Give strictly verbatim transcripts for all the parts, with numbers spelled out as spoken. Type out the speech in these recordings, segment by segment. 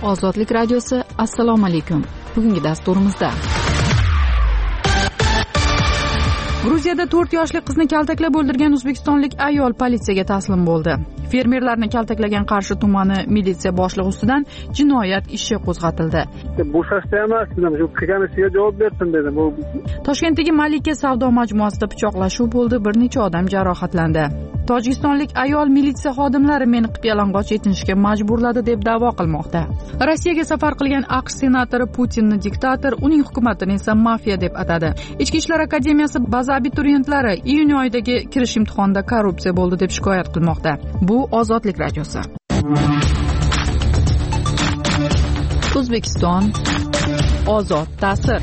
Ozodlik radiosi, assalomu alaykum. Bugungi dasturimizda Gruziyada to'rt yoshli qizni kaltaklab o'ldirgan o'zbekistonlik ayol politsiyaga taslim bo'ldi. Fermerlarni kaltaklagan Qarshi tumani militsiya boshlig'i ustidan jinoyat ishi qo'zg'atildi. Bo'shashda emas, shu qilgan ishiga javob bersin dedim. Toshkentdagi Malika savdo majmuasida pichoqlashuv bo'ldi, bir necha odam jarohatlandi. Tojikistonlik ayol militsiya xodimlari meni qip-yalang'och yetinishga majburladi deb da'vo qilmoqda. Rossiyaga safar qilgan AQSh senatori Putinni diktator, uning hukumatini esa mafiya deb atadi. Ichki ishlar akademiyasi baza abituriyentlari iyun oyidagi kirish imtihonida korrupsiya bo'ldi deb shikoyat qilmoqda. Bu Ozodlik radiosi. O'zbekiston ozod ta'sir.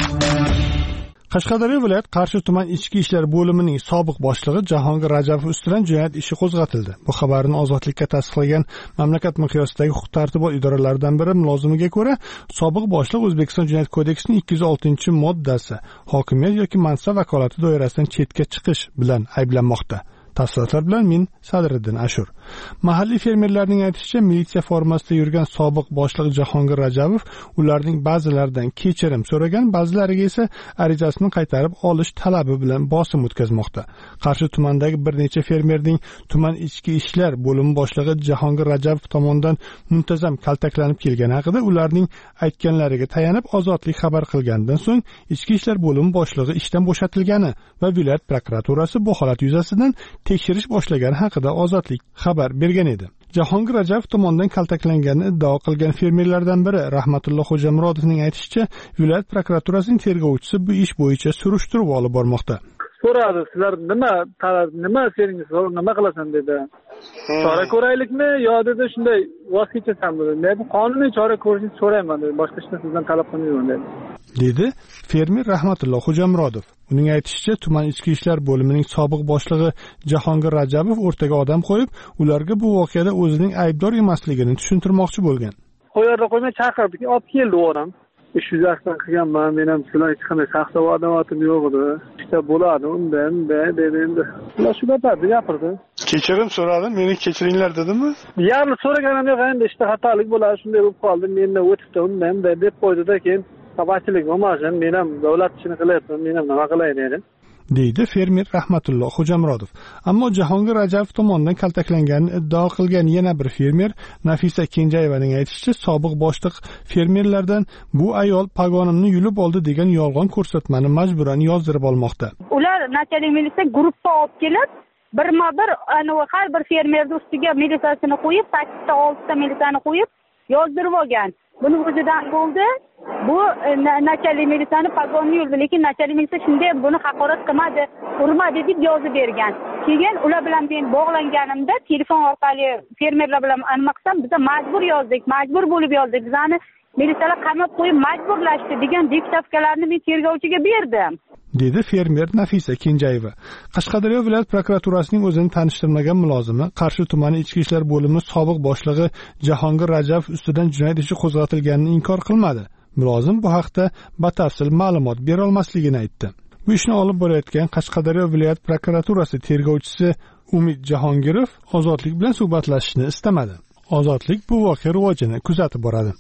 Qashqadaryo viloyat Qarshi tuman ichki ishlar bo'limining sobiq boshlig'i Jahongir Rajabov ustidan jinoyat ishi qo'zg'atildi. Bu xabarni Ozodlikka tasdiqlagan mamlakat miqyosidagi huquq-tartibot idoralaridan biri mulozimiga ko'ra, sobiq boshliq O'zbekiston Jinoyat kodeksining ikki yuz oltinchi moddasi hokimiyat yoki mansab vakolati doirasidan chetga chiqish bilan ayblanmoqda. Tafsilotlar bilan men Sadriddin Ashur. Mahalliy fermerlarning aytishicha, militsiya formasida yurgan sobiq boshliq Jahongir Rajabov ularning ba'zilaridan kechirim so'ragan, ba'zilariga esa arizasini qaytarib olish talabi bilan bosim o'tkazmoqda. Qarshi tumanidagi bir necha fermerning tuman ichki ishlar bo'limi boshlig'i Jahongir Rajabov tomonidan muntazam kaltaklanib kelgani haqida ularning aytganlariga tayanib Ozodlik xabar qilgandan so'ng ichki ishlar bo'limi boshlig'i ishdan bo'shatilgani va viloyat prokuraturasi bu holat yuzasidan tekshirish boshlagani haqida Ozodlik xabar bergan edi. Jahongir Rajabov tomonidan kaltaklanganini iddao qilgan fermerlardan biri Rahmatulloh Xo'jamurodovning aytishicha, viloyat prokuraturasining tergovchisi bu ish bo'yicha surishtiruv olib bormoqda. So'radi, sizlar nima nima seringiz nima qilasan dedi. Chora ko'raylikmi yo dedi shunday voz kechasanmi dedi. Men qonuniy chora ko'rishni so'rayman dedi. Boshqa hech narsa sizdan talab qilmayman dedi. dedi fermer Rahmatulloh Xo'jamurodov. Uning aytishicha, tuman ichki ishlar bo'limining sobiq boshlig'i Jahongir Rajabov o'rtaga odam qo'yib, ularga bu voqeada o'zining aybdor emasligini tushuntirmoqchi bo'lgan. Qo'yarda qo'ymay chaqirdi, olib keldi o'ram. Ish yuzasidan qilganman, men ham sizlar hech qanday shaxsiy adovatim yo'q edi. Ishda bo'ladi, undan dedi endi. Ular shu gaplarni gapirdi. Kechirim so'radim, meni kechiringlar dedimi? Yarni so'raganim yo'q, endi ishda xatolik bo'ladi, shunday bo'lib qoldi. Mendan o'tibdi, undan deb qo'ydi-da, keyin Tavachilik bo'lmasin, men ham davlat ishini qilyapman, men ham nima qilay dedi. deydi fermer Rahmatulloh Xo'jamurodov. Ammo Jahongir Rajabov tomonidan kaltaklanganini iddao qilgan yana bir fermer Nafisa Kenjayevaning aytishicha, sobiq boshliq fermerlardan bu ayol pagonimni yulib oldi degan yolg'on ko'rsatmani majburan yozdirib olmoqda. Ular nachalik militsiya guruhga olib kelib, birma-bir har bir fermerning ustiga militsiyasini qo'yib, sakkizta oltita militsiyani qo'yib yozdirib olgan. Buni o'zidan bo'ldi. Bu nachalik militsiyani pagonni yuldi, lekin nachalik militsiya shunday buni haqorat qilmadi, urmadi deb yozib bergan. Keyin ular bilan men bog'langanimda telefon orqali fermerlar bilan nima qilsam, biz majbur yozdik, majbur bo'lib yozdik. Bizani militsiyalar qamab qo'yib majburlashdi degan diktovkalarni men tergovchiga berdim. dedi fermer Nafisa Kenjayeva. Qashqadaryo viloyat prokuraturasining o'zini tanishtirmagan mulozimi Qarshi tumani ichki ishlar bo'limi sobiq boshlig'i Jahongir Rajabov ustidan jinoyat ishi qo'zg'atilganini inkor qilmadi. Mulozim bu haqda batafsil ma'lumot bera olmasligini aytdi. Bu ishni olib borayotgan Qashqadaryo viloyat prokuraturasi tergovchisi Umid Jahongirov Ozodlik bilan suhbatlashishni istamadi. Ozodlik bu voqea rivojini kuzatib boradi.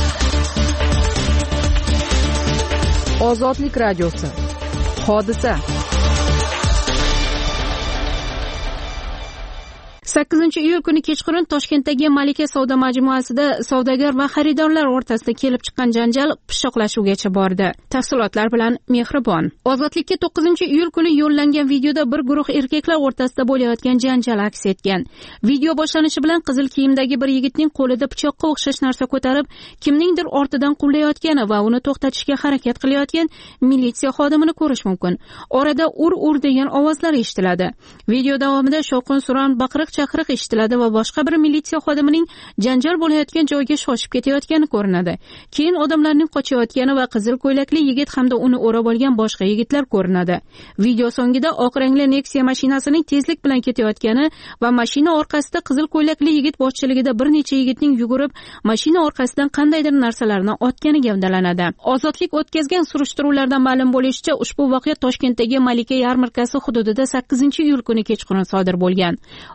Ozodlik radiosi. Hodisa. sakkizinchi iyul kuni kechqurun Toshkentdagi Malika savdo majmuasida savdogar va xaridorlar o'rtasida kelib chiqqan janjal pichoqlashuvgacha bordi. Tafsilotlar bilan Mehribon. Ozodlikka to'qqizinchi iyul kuni yo'llangan videoda bir guruh erkaklar o'rtasida bo'layotgan janjal aks etgan. Video boshlanishi bilan qizil kiyimdagi bir yigitning qo'lida pichoqqa o'xshash narsa ko'tarib, kimningdir ortidan quvlayotgani va uni to'xtatishga harakat qilayotgan militsiya xodimini ko'rish mumkin. Orada ur-ur degan ovozlar eshitiladi. Video davomida shovqin-suron, baqiriq chaqiriq eshitiladi va boshqa bir militsiya xodimining janjal bo'layotgan joyga shoshib ketayotgani ko'rinadi. Keyin odamlarning qochayotgani va qizil ko'ylakli yigit hamda uni o'rab olgan boshqa yigitlar ko'rinadi. Video so'ngida oq rangli Nexia mashinasining tezlik bilan ketayotgani va mashina orqasida qizil ko'ylakli yigit boshchiligida bir necha yigitning yugurib, mashina orqasidan qandaydir narsalarni otgani gavdalanadi. Ozodlik o'tkazgan surishtiruvlardan ma'lum bo'lishicha, ushbu voqea Toshkentdagi Malika yarmarkasi hududida sakkizinchi iyul kuni kechqurun sodir bo'lgan. Voqeaga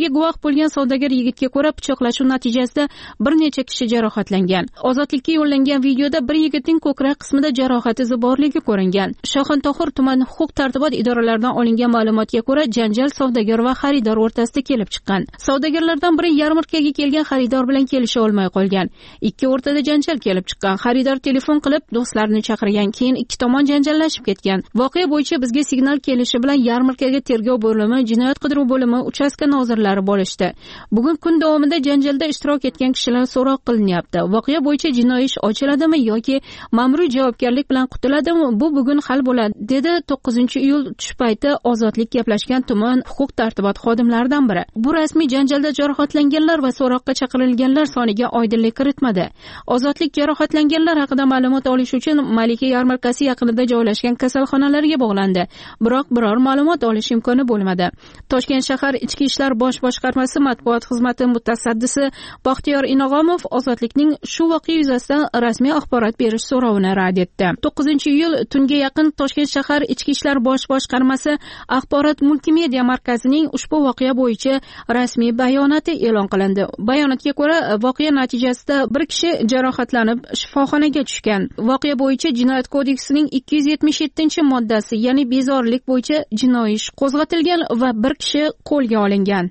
Voqeaga guvoh bo'lgan savdogar yigitga ko'ra, pichoqlashuv natijasida bir necha kishi jarohatlangan. Ozodlikka yo'llangan videoda bir yigitning ko'krak qismida jarohat izi borligi ko'ringan. Shoxontohur tuman huquq-tartibot idoralaridan olingan ma'lumotga ko'ra, janjal savdogar va xaridor o'rtasida kelib chiqqan. Savdogarlardan biri yarmarkaga kelgan xaridor bilan kelisha olmay qolgan. Ikki o'rtada janjal kelib chiqqan. Xaridor telefon qilib do'stlarini chaqirgan, keyin ikki tomon janjallashib ketgan. Voqea bo'yicha bizga signal kelishi bilan yarmarkaga tergov bo'limi, jinoyat qidiruv bo'limi, uchastka nozirlari bo'lishdi. Bugun kun davomida janjalda ishtirok etgan kishilar so'roq qilinyapti. Voqea bo'yicha jinoiy ish ochiladimi yoki ma'muriy javobgarlik bilan qutuladimi? Bu bugun hal bo'ladi, dedi to'qqizinchi iyul tush payti Ozodlik gaplashgan tuman huquq-tartibot xodimlaridan biri. Bu rasmiy janjalda jarohatlanganlar va so'roqqa chaqirilganlar soniga oydinlik kiritmadi. Ozodlik jarohatlanganlar haqida ma'lumot olish uchun Malika yarmarkasi yaqinida joylashgan kasalxonalarga bog'landi. Biroq biror ma'lumot olish imkoni bo'lmadi. Toshkent shahar Ichki ishlar bosh boshqarmasi matbuot xizmati mutasaddisi Baxtiyor Inog'omov Ozodlikning shu voqea yuzasidan rasmiy axborot berish so'rovini rad etdi. to'qqizinchi iyul tunga yaqin Toshkent shahar Ichki ishlar bosh boshqarmasi axborot multimedia markazining ushbu voqea bo'yicha rasmiy bayonoti e'lon qilindi. Bayonotga ko'ra, voqea natijasida bir kishi jarohatlanib shifoxonaga tushgan. Voqea bo'yicha Jinoyat kodeksining ikki yuz yetmish yettinchi moddasi, ya'ni bezorilik bo'yicha jinoiy ish qo'zg'atilgan va bir kishi qo'lga olingan.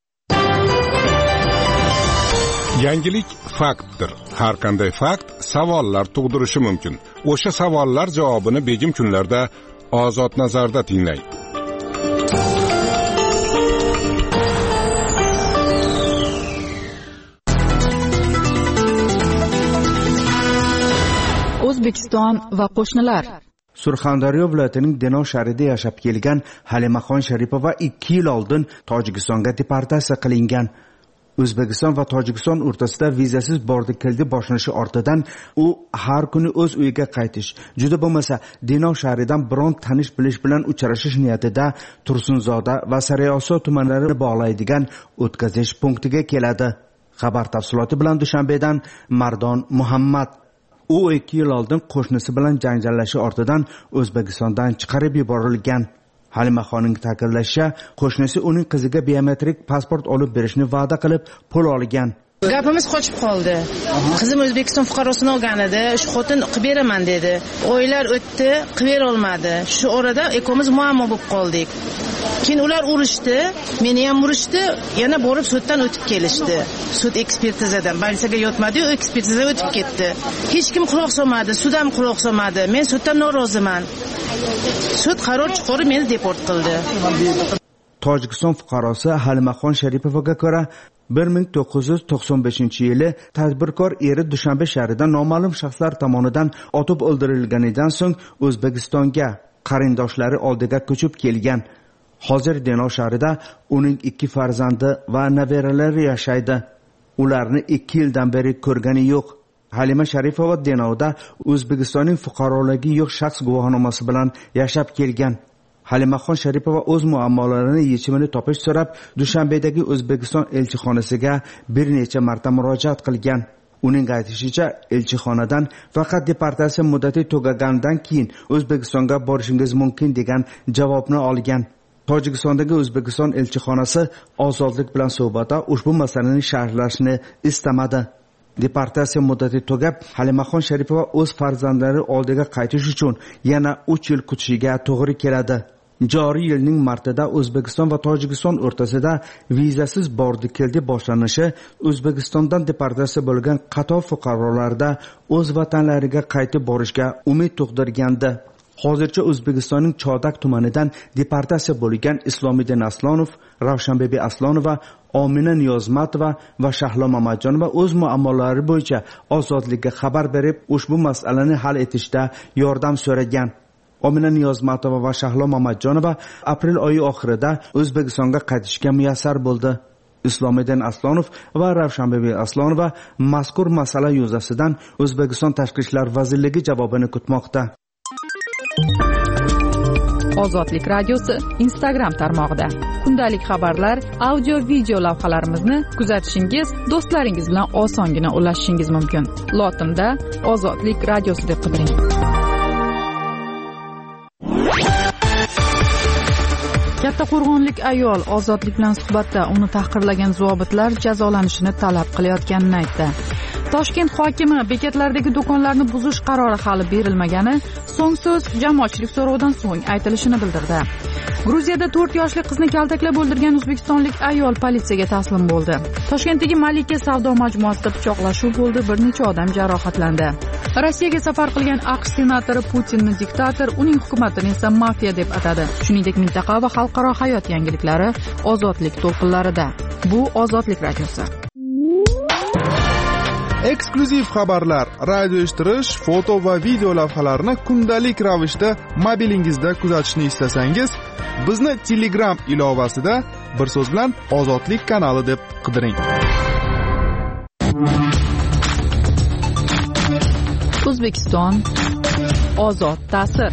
Yangilik faktdir. Har qanday fakt savollar tug'dirishi mumkin. O'sha savollar javobini begim kunlarda Ozod nazarda tinglang. O'zbekiston va qo'shnilar. Surxondaryo viloyatining Denov shahrida yashab kelgan Halimaxon Sharipova ikki yil oldin Tojikistonga deportatsiya qilingan. O'zbekiston va Tojikiston o'rtasida vizasiz bordi keldi boshlanishi ortidan u har kuni o'z uyiga qaytish, juda bo'lmasa Denov shahridan biron tanish bilish bilan uchrashish niyatida Tursunzoda va Sariosiyo tumanlarini bog'laydigan o'tkazish punktiga keladi. Xabar tafsiloti bilan Dushanbedan Mardon Muhammad. U ikki yil oldin qo'shnisi bilan janjallashi ortidan O'zbekistondan chiqarib yuborilgan. Halimaxonning ta'kidlashicha, qo'shnisi uning qiziga biometrik pasport olib berishni va'da qilib, pul olgan. Gapimiz qochib qoldi. Qizim O'zbekiston fuqarosini olgan edi, shu xotin qilib beraman dedi. Oylar o'tdi, qilib bera olmadi. Shu orada ikkomiz muammo bo'lib qoldik. Keyin ular urishdi, meni ham urishdi, yana borib suddan o'tib kelishdi. Sud ekspertizadan balsaga yotmadi-yu, ekspertiza o'tib ketdi. Hech kim quloq solmadi, sud ham quloq solmadi. Men suddan noroziman. Sud qaror chiqarib meni deport qildi. Tojikiston fuqarosi Halimaxon Sharipovaga ko'ra bir ming to'qqiz yuz to'qson beshinchi yili tadbirkor eri Dushanbe shahrida noma'lum shaxslar tomonidan otib o'ldirilganidan so'ng O'zbekistonga qarindoshlari oldiga ko'chib kelgan. Hozir Denov shahrida uning ikki farzandi va nevaralari yashaydi. Ularni ikki yildan beri ko'rgani yo'q. Halima Sharipova Denovda O'zbekistonning fuqaroligi yo'q shaxs guvohnomasi bilan yashab kelgan. Halimaxon Sharipova o'z muammolarini yechimini topish so'rab Dushanbedagi O'zbekiston elchixonasiga bir necha marta murojaat qilgan. Uning aytishicha, elchixonadan faqat deportatsiya muddati tugagandan keyin O'zbekistonga borishingiz mumkin degan javobni olgan. Tojikistondagi O'zbekiston elchixonasi Ozodlik bilan suhbatda ushbu masalani sharhlashni istamadi. Deportatsiya muddati tugab, Halimaxon Sharipova o'z farzandlari oldiga qaytish uchun yana uch yil kutishiga to'g'ri keladi. Joriy yilning martida O'zbekiston va Tojikiston o'rtasida vizasiz bordi keldi boshlanishi O'zbekistondan deportatsiya bo'lgan qator fuqarolarda o'z vatanlariga qaytib borishga umid tug'dirgandi. Hozircha O'zbekistonning Chodak tumanidan deportatsiya bo'lgan Islomiddin Aslonov, Ravshanbebi Aslonova, Omina Niyozmatova va Shahlo Mamatjonova o'z muammolari bo'yicha Ozodlikka xabar berib, ushbu masalani hal etishda yordam so'ragan. Omina Niyozmatova va Shahlo Mamatjonova aprel oyi oxirida O'zbekistonga qaytishga muyassar bo'ldi. Islomiddin Aslonov va Ravshanbebi Aslonova mazkur masala yuzasidan O'zbekiston Tashqi ishlar vazirligi javobini kutmoqda. Ozodlik radiosi Instagram tarmog'ida kundalik xabarlar, audio video lavhalarimizni kuzatishingiz, do'stlaringiz bilan osongina ulashishingiz mumkin. Lotinda Ozodlik radiosi deb qidiring. Kattaqo'rg'onlik ayol Ozodlik bilan suhbatda uni tahqirlagan zobitlar jazolanishini talab qilayotganini aytdi. Toshkent hokimi bekatlardagi do'konlarni buzish qarori hali berilmagani so'ng so'z jamoatchilik so'rovidan so'ng aytilishini bildirdi. Gruziyada to'rt yoshli qizni kaltaklab o'ldirgan o'zbekistonlik ayol politsiyaga taslim bo'ldi. Toshkentdagi Malika savdo majmuasida pichoqlashuv bo'ldi, bir necha odam jarohatlandi. Rossiyaga safar qilgan AQSh senatori Putinni diktator, uning hukumatini esa mafiya deb atadi. Shuningdek, mintaqa va xalqaro hayot yangiliklari Ozodlik to'lqinlarida. Bu Ozodlik radiosi. Eksklyuziv xabarlar, radio eshittirish, foto va video lavhalarni kundalik ravishda mobilingizda kuzatishni istasangiz, bizni Telegram ilovasida bir so'z bilan Ozodlik kanali deb qidiring. O'zbekiston ozod ta'sir.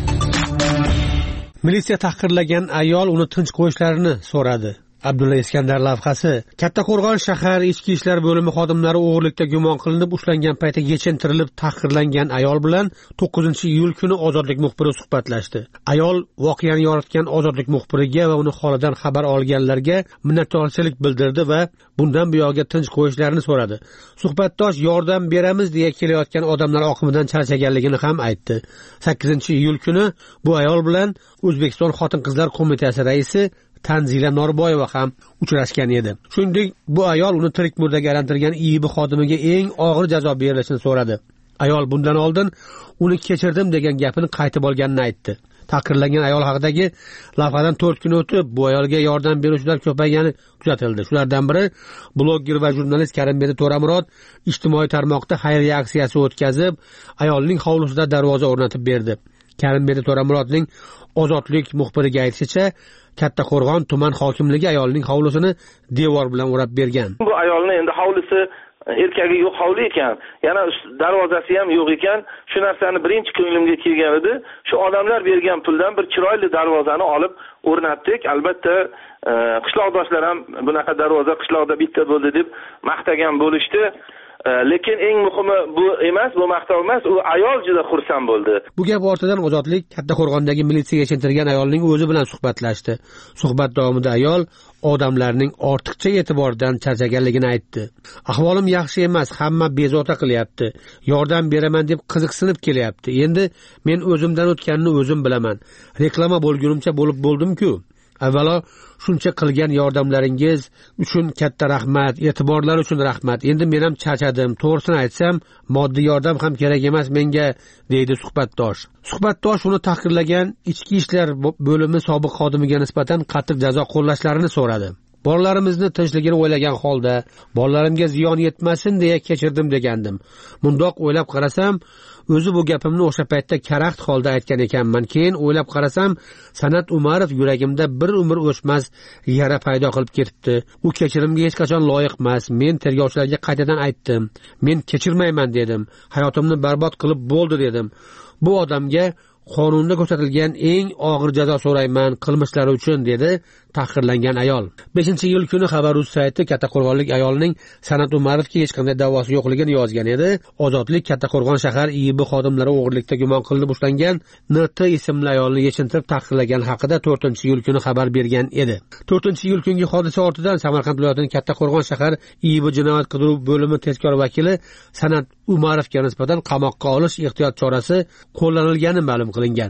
Militsiya tahqirlagan ayol uni tinch qo'yishlarini so'radi. Abdulla Iskandar lavhasi. Kattaqo'rg'on shahar ichki ishlar bo'limi xodimlari o'g'irlikda gumon qilinib ushlangan paytda yechintirilib tahqirlangan ayol bilan to'qqizinchi iyul kuni Ozodlik muxbiri suhbatlashdi. Ayol voqeani yoritgan Ozodlik muxbiriga va uni holidan xabar olganlarga minnatdorchilik bildirdi va bundan buyog'iga tinch qo'yishlarini so'radi. Suhbatdosh yordam beramiz deya kelayotgan odamlar oqimidan charchaganligini ham aytdi. sakkizinchi iyul kuni bu ayol bilan O'zbekiston Xotin-qizlar qo'mitasi raisi Tanzila Norboyeva ham uchrashgan edi. Shuningdek, bu ayol uni tirik murdaga aylantirgan I I B xodimiga eng og'ir jazo berilishini so'radi. Ayol bundan oldin uni kechirdim degan gapini qaytib olganini aytdi. Tahqirlangan ayol haqidagi lavhadan to'rt kun o'tib, bu ayolga yordam beruvchilar ko'paygani kuzatildi. Shulardan biri blogger va jurnalist Karimbek To'ramurod ijtimoiy tarmoqda xayriya aksiyasi o'tkazib, ayolning hovlisida darvoza o'rnatib berdi. Karimbek To'ramurodning Ozodlik muxbiriga aytishicha, Kattaqo'rg'on tuman hokimligi ayolning hovlisini devor bilan o'rab bergan. Bu ayolning endi hovlisi erkagi yo'q hovli ekan, yana darvozasi ham yo'q ekan. Shu narsani birinchi ko'nglimga kelgan edi. Shu odamlar bergan puldan bir chiroyli darvozani olib o'rnatdik. Albatta, qishloqdoshlar ham bunaqa darvoza qishloqda bitta bo'ldi deb maqtagan bo'lishdi. Lekin eng muhimi bu emas, bu maqtov emas, u ayol juda xursand bo'ldi. Bu gap ortidan Ozodlik Kattaqo'rg'ondagi militsiyaga yechintirgan ayolning o'zi bilan suhbatlashdi. Suhbat davomida ayol odamlarning ortiqcha e'tiboridan charchaganligini aytdi. Ahvolim yaxshi emas, hamma bezovta qilyapti. Yordam beraman deb qiziqsinib kelyapti. Endi men o'zimdan o'tganini o'zim bilaman. Reklama bo'lgunimcha bo'lib bo'ldim-ku. Avvalo shuncha qilgan yordamlaringiz uchun katta rahmat, e'tiborlar uchun rahmat. Endi men ham charchadim. To'g'risini aytsam, moddiy yordam ham kerak emas menga, deydi suhbatdosh. Suhbatdosh uni tahqirlagan ichki ishlar bo'limi sobiq xodimiga nisbatan qattiq jazo qo'llashlarini so'radi. Bolalarimizni tinchligini o'ylagan holda, bolalarimga ziyon yetmasin deya kechirdim degandim. Mundoq o'ylab qarasam, o'zi bu gapimni o'sha paytda karaxt holda aytgan ekanman. Keyin o'ylab qarasam, San'at Umarov yuragimda bir umr o'chmas yara paydo qilib ketibdi. U kechirimga hech qachon loyiq emas. Men tergovchilarga qaytadan aytdim. Men kechirmayman dedim. Hayotimni barbod qilib bo'ldi dedim. Bu odamga qonunda ko'rsatilgan eng og'ir jazo so'rayman qilmishlari uchun, dedi tahqirlangan ayol. beshinchi iyul kuni Xabar.uz sayti Kattaqo'rg'onlik ayolning San'at Umarovga hech qanday da'vosi yo'qligini yozgan edi. Ozodlik Kattaqo'rg'on shahar I I B xodimlari o'g'irlikda gumon qilinib ushlangan N T ismli ayolni yechintirib tahqirlagan haqida to'rtinchi iyul kuni xabar bergan edi. to'rtinchi iyul kungi hodisa ortidan Samarqand viloyatining Kattaqo'rg'on shahar I I B jinoyat qidiruv bo'limi tezkor vakili San'at Umarovga nisbatan qamoqqa olish ehtiyot chorasi qo'llanilgani ma'lum qilingan.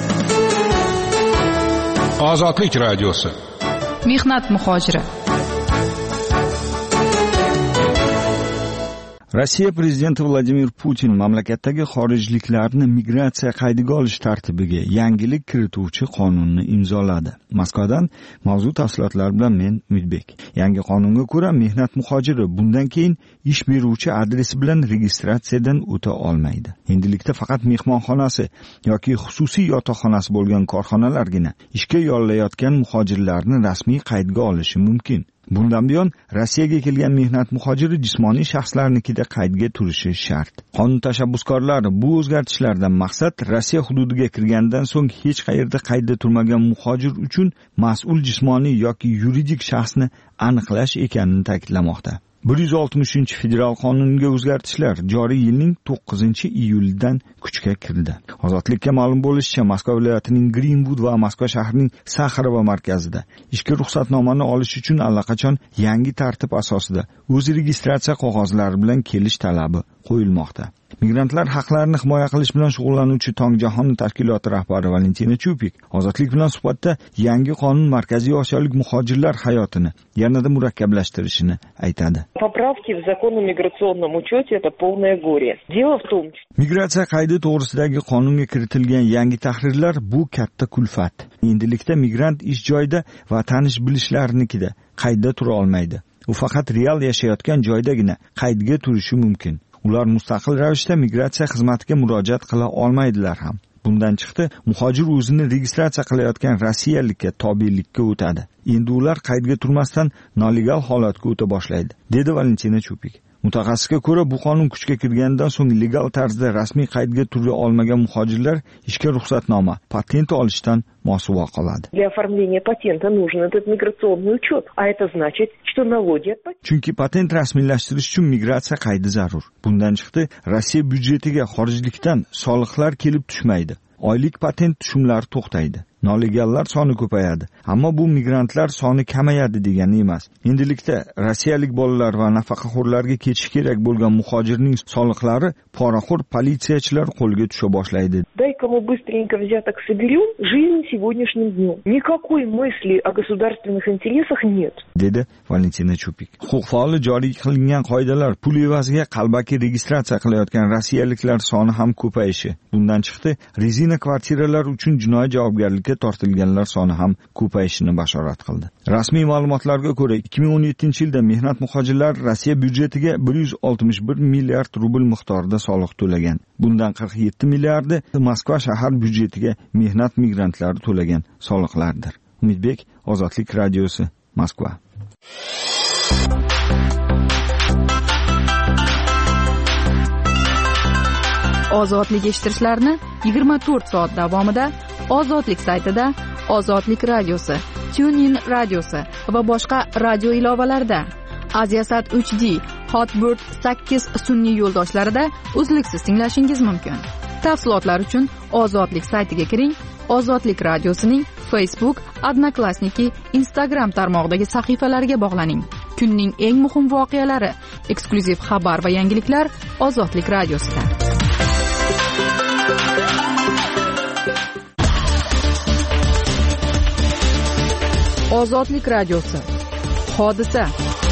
Ozodlik radiosi. Mehnat muhojiri. Rossiya prezidenti Vladimir Putin mamlakatdagi xorijliklarni migratsiya qaydiga olish tartibiga yangilik kirituvchi qonunni imzoladi. Moskvadan mavzu tafsilotlar bilan men Umidbek. Yangi qonunga ko'ra mehnat muhojiri bundan keyin ish beruvchi adresi bilan registratsiyadan o'ta olmaydi. Endilikda faqat mehmonxonasi yoki xususiy yotoqxonasi bo'lgan korxonalargina ishga yollayotgan muhojirlarni rasmiy qaydga olishi mumkin. Bundan buyon Rossiyaga kelgan mehnat muhojiri jismoniy shaxslarnikida qaydga turishi shart. Qonun tashabbuskorlari bu o'zgartishlardan maqsad Rossiya hududiga kirgandan so'ng hech qayerda qaydda turmagan muhojir uchun mas'ul jismoniy yoki yuridik shaxsni aniqlash ekanini ta'kidlamoqda. bir yuz oltmishinchi federal qonunga o'zgartishlar joriy yilning to'qqizinchi iyulidan kuchga kirdi. Ozodlikka ma'lum bo'lishicha, Moskva viloyatining Greenwood va Moskva shahrining Saxarova markazida ishga ruxsatnomani olish uchun allaqachon yangi tartib asosida o'z registratsiya qog'ozlari bilan kelish talabi qo'yilmoqda. Migrantlar haqlarini himoya qilish bilan shug'ullanuvchi Tongijahon tashkiloti rahbari Valentina Chupik Ozodlik bilan suhbatda yangi qonun Markaziy Osiyolik muhojirlar hayotini yanada murakkablashtirishini aytadi. Поправки в закон о миграционном учете это полное горе. Дело в том, migratsiya qaydi to'g'risidagi qonunga kiritilgan yangi tahrirlar bu katta kulfat. Endilikda migrant ish joyida va tanish bilishlarnikida qaydda tura olmaydi. U faqat real yashayotgan joydagina qaydga turishi mumkin. Ular mustaqil ravishda migratsiya xizmatiga murojaat qila olmaydilar ham. Bundan chiqdi, muhojir o'zini registratsiya qilayotgan rossiyalikka tobelikka o'tadi. Endi ular qaydga turmasdan nolegal holatga o'ta boshlaydi, dedi Valentina Chupik. Mutaxassisga ko'ra, bu qonun kuchga kirgandan so'ng legal tarzda rasmiy qaydga tura olmagan muhojirlar ishga ruxsatnoma, patent olishdan mosuvo qoladi. Для оформления патента нужен этот миграционный учет, а это значит, что налоги от патента. Chunki patent rasmiylashtirish uchun migratsiya qaydi zarur. Bundan chiqdi, Rossiya byudjetiga xorijlikdan soliqlar kelib tushmaydi. Oylik patent tushumlari to'xtaydi. Nolegallar soni ko'payadi, ammo bu migrantlar soni kamayadi degani emas. Endilikda rossiyalik bolalar va nafaqaxo'rlarga ketish kerak bo'lgan muhojirning soliqlari poraxo'r politsiyachilar qo'lga tusha boshlaydi. Дай-ка мы быстренько взяток соберем жизнь сегодняшним днем. Никакой мысли о государственных интересах нет, dedi Valentina Chupik. Huquq faoli joriy qilingan qoidalar pul evaziga qalbaki registratsiya qilayotgan rossiyaliklar soni ham ko'payishi. Bundan chiqdi, rezina kvartiralar uchun jinoiy javobgarlikka tortilganlar soni ham ko'payishini bashorat qildi. Rasmiy ma'lumotlarga ko'ra, ikki ming o'n yettinchi yilda mehnat muhojirlari Rossiya byudjetiga bir yuz oltmish bir milliard rubl miqdorida soliq to'lagan. Bundan qirq yetti milliardi Moskva shahar byudjetiga mehnat migrantlari to'lagan soliqlardir. Umidbek, Ozodlik radiosi, Moskva. Ozodlik eshittirishlarni yigirma to'rt soat davomida Ozodlik saytida, Ozodlik radiosi, TuneIn radiosi va boshqa radio ilovalarida, Aziasat uch D, Hotbird sakkiz sun'iy yo'ldoshlarida uzluksiz tinglashingiz mumkin. Tafsilotlar uchun Ozodlik saytiga kiring. Ozodlik radiosining Facebook, Odnoklassniki, Instagram tarmog'idagi sahifalariga bog'laning. Kunning eng muhim voqealari, eksklyuziv xabar va yangiliklar Ozodlik radiosida. Ozodlik radiosi. Hodisa.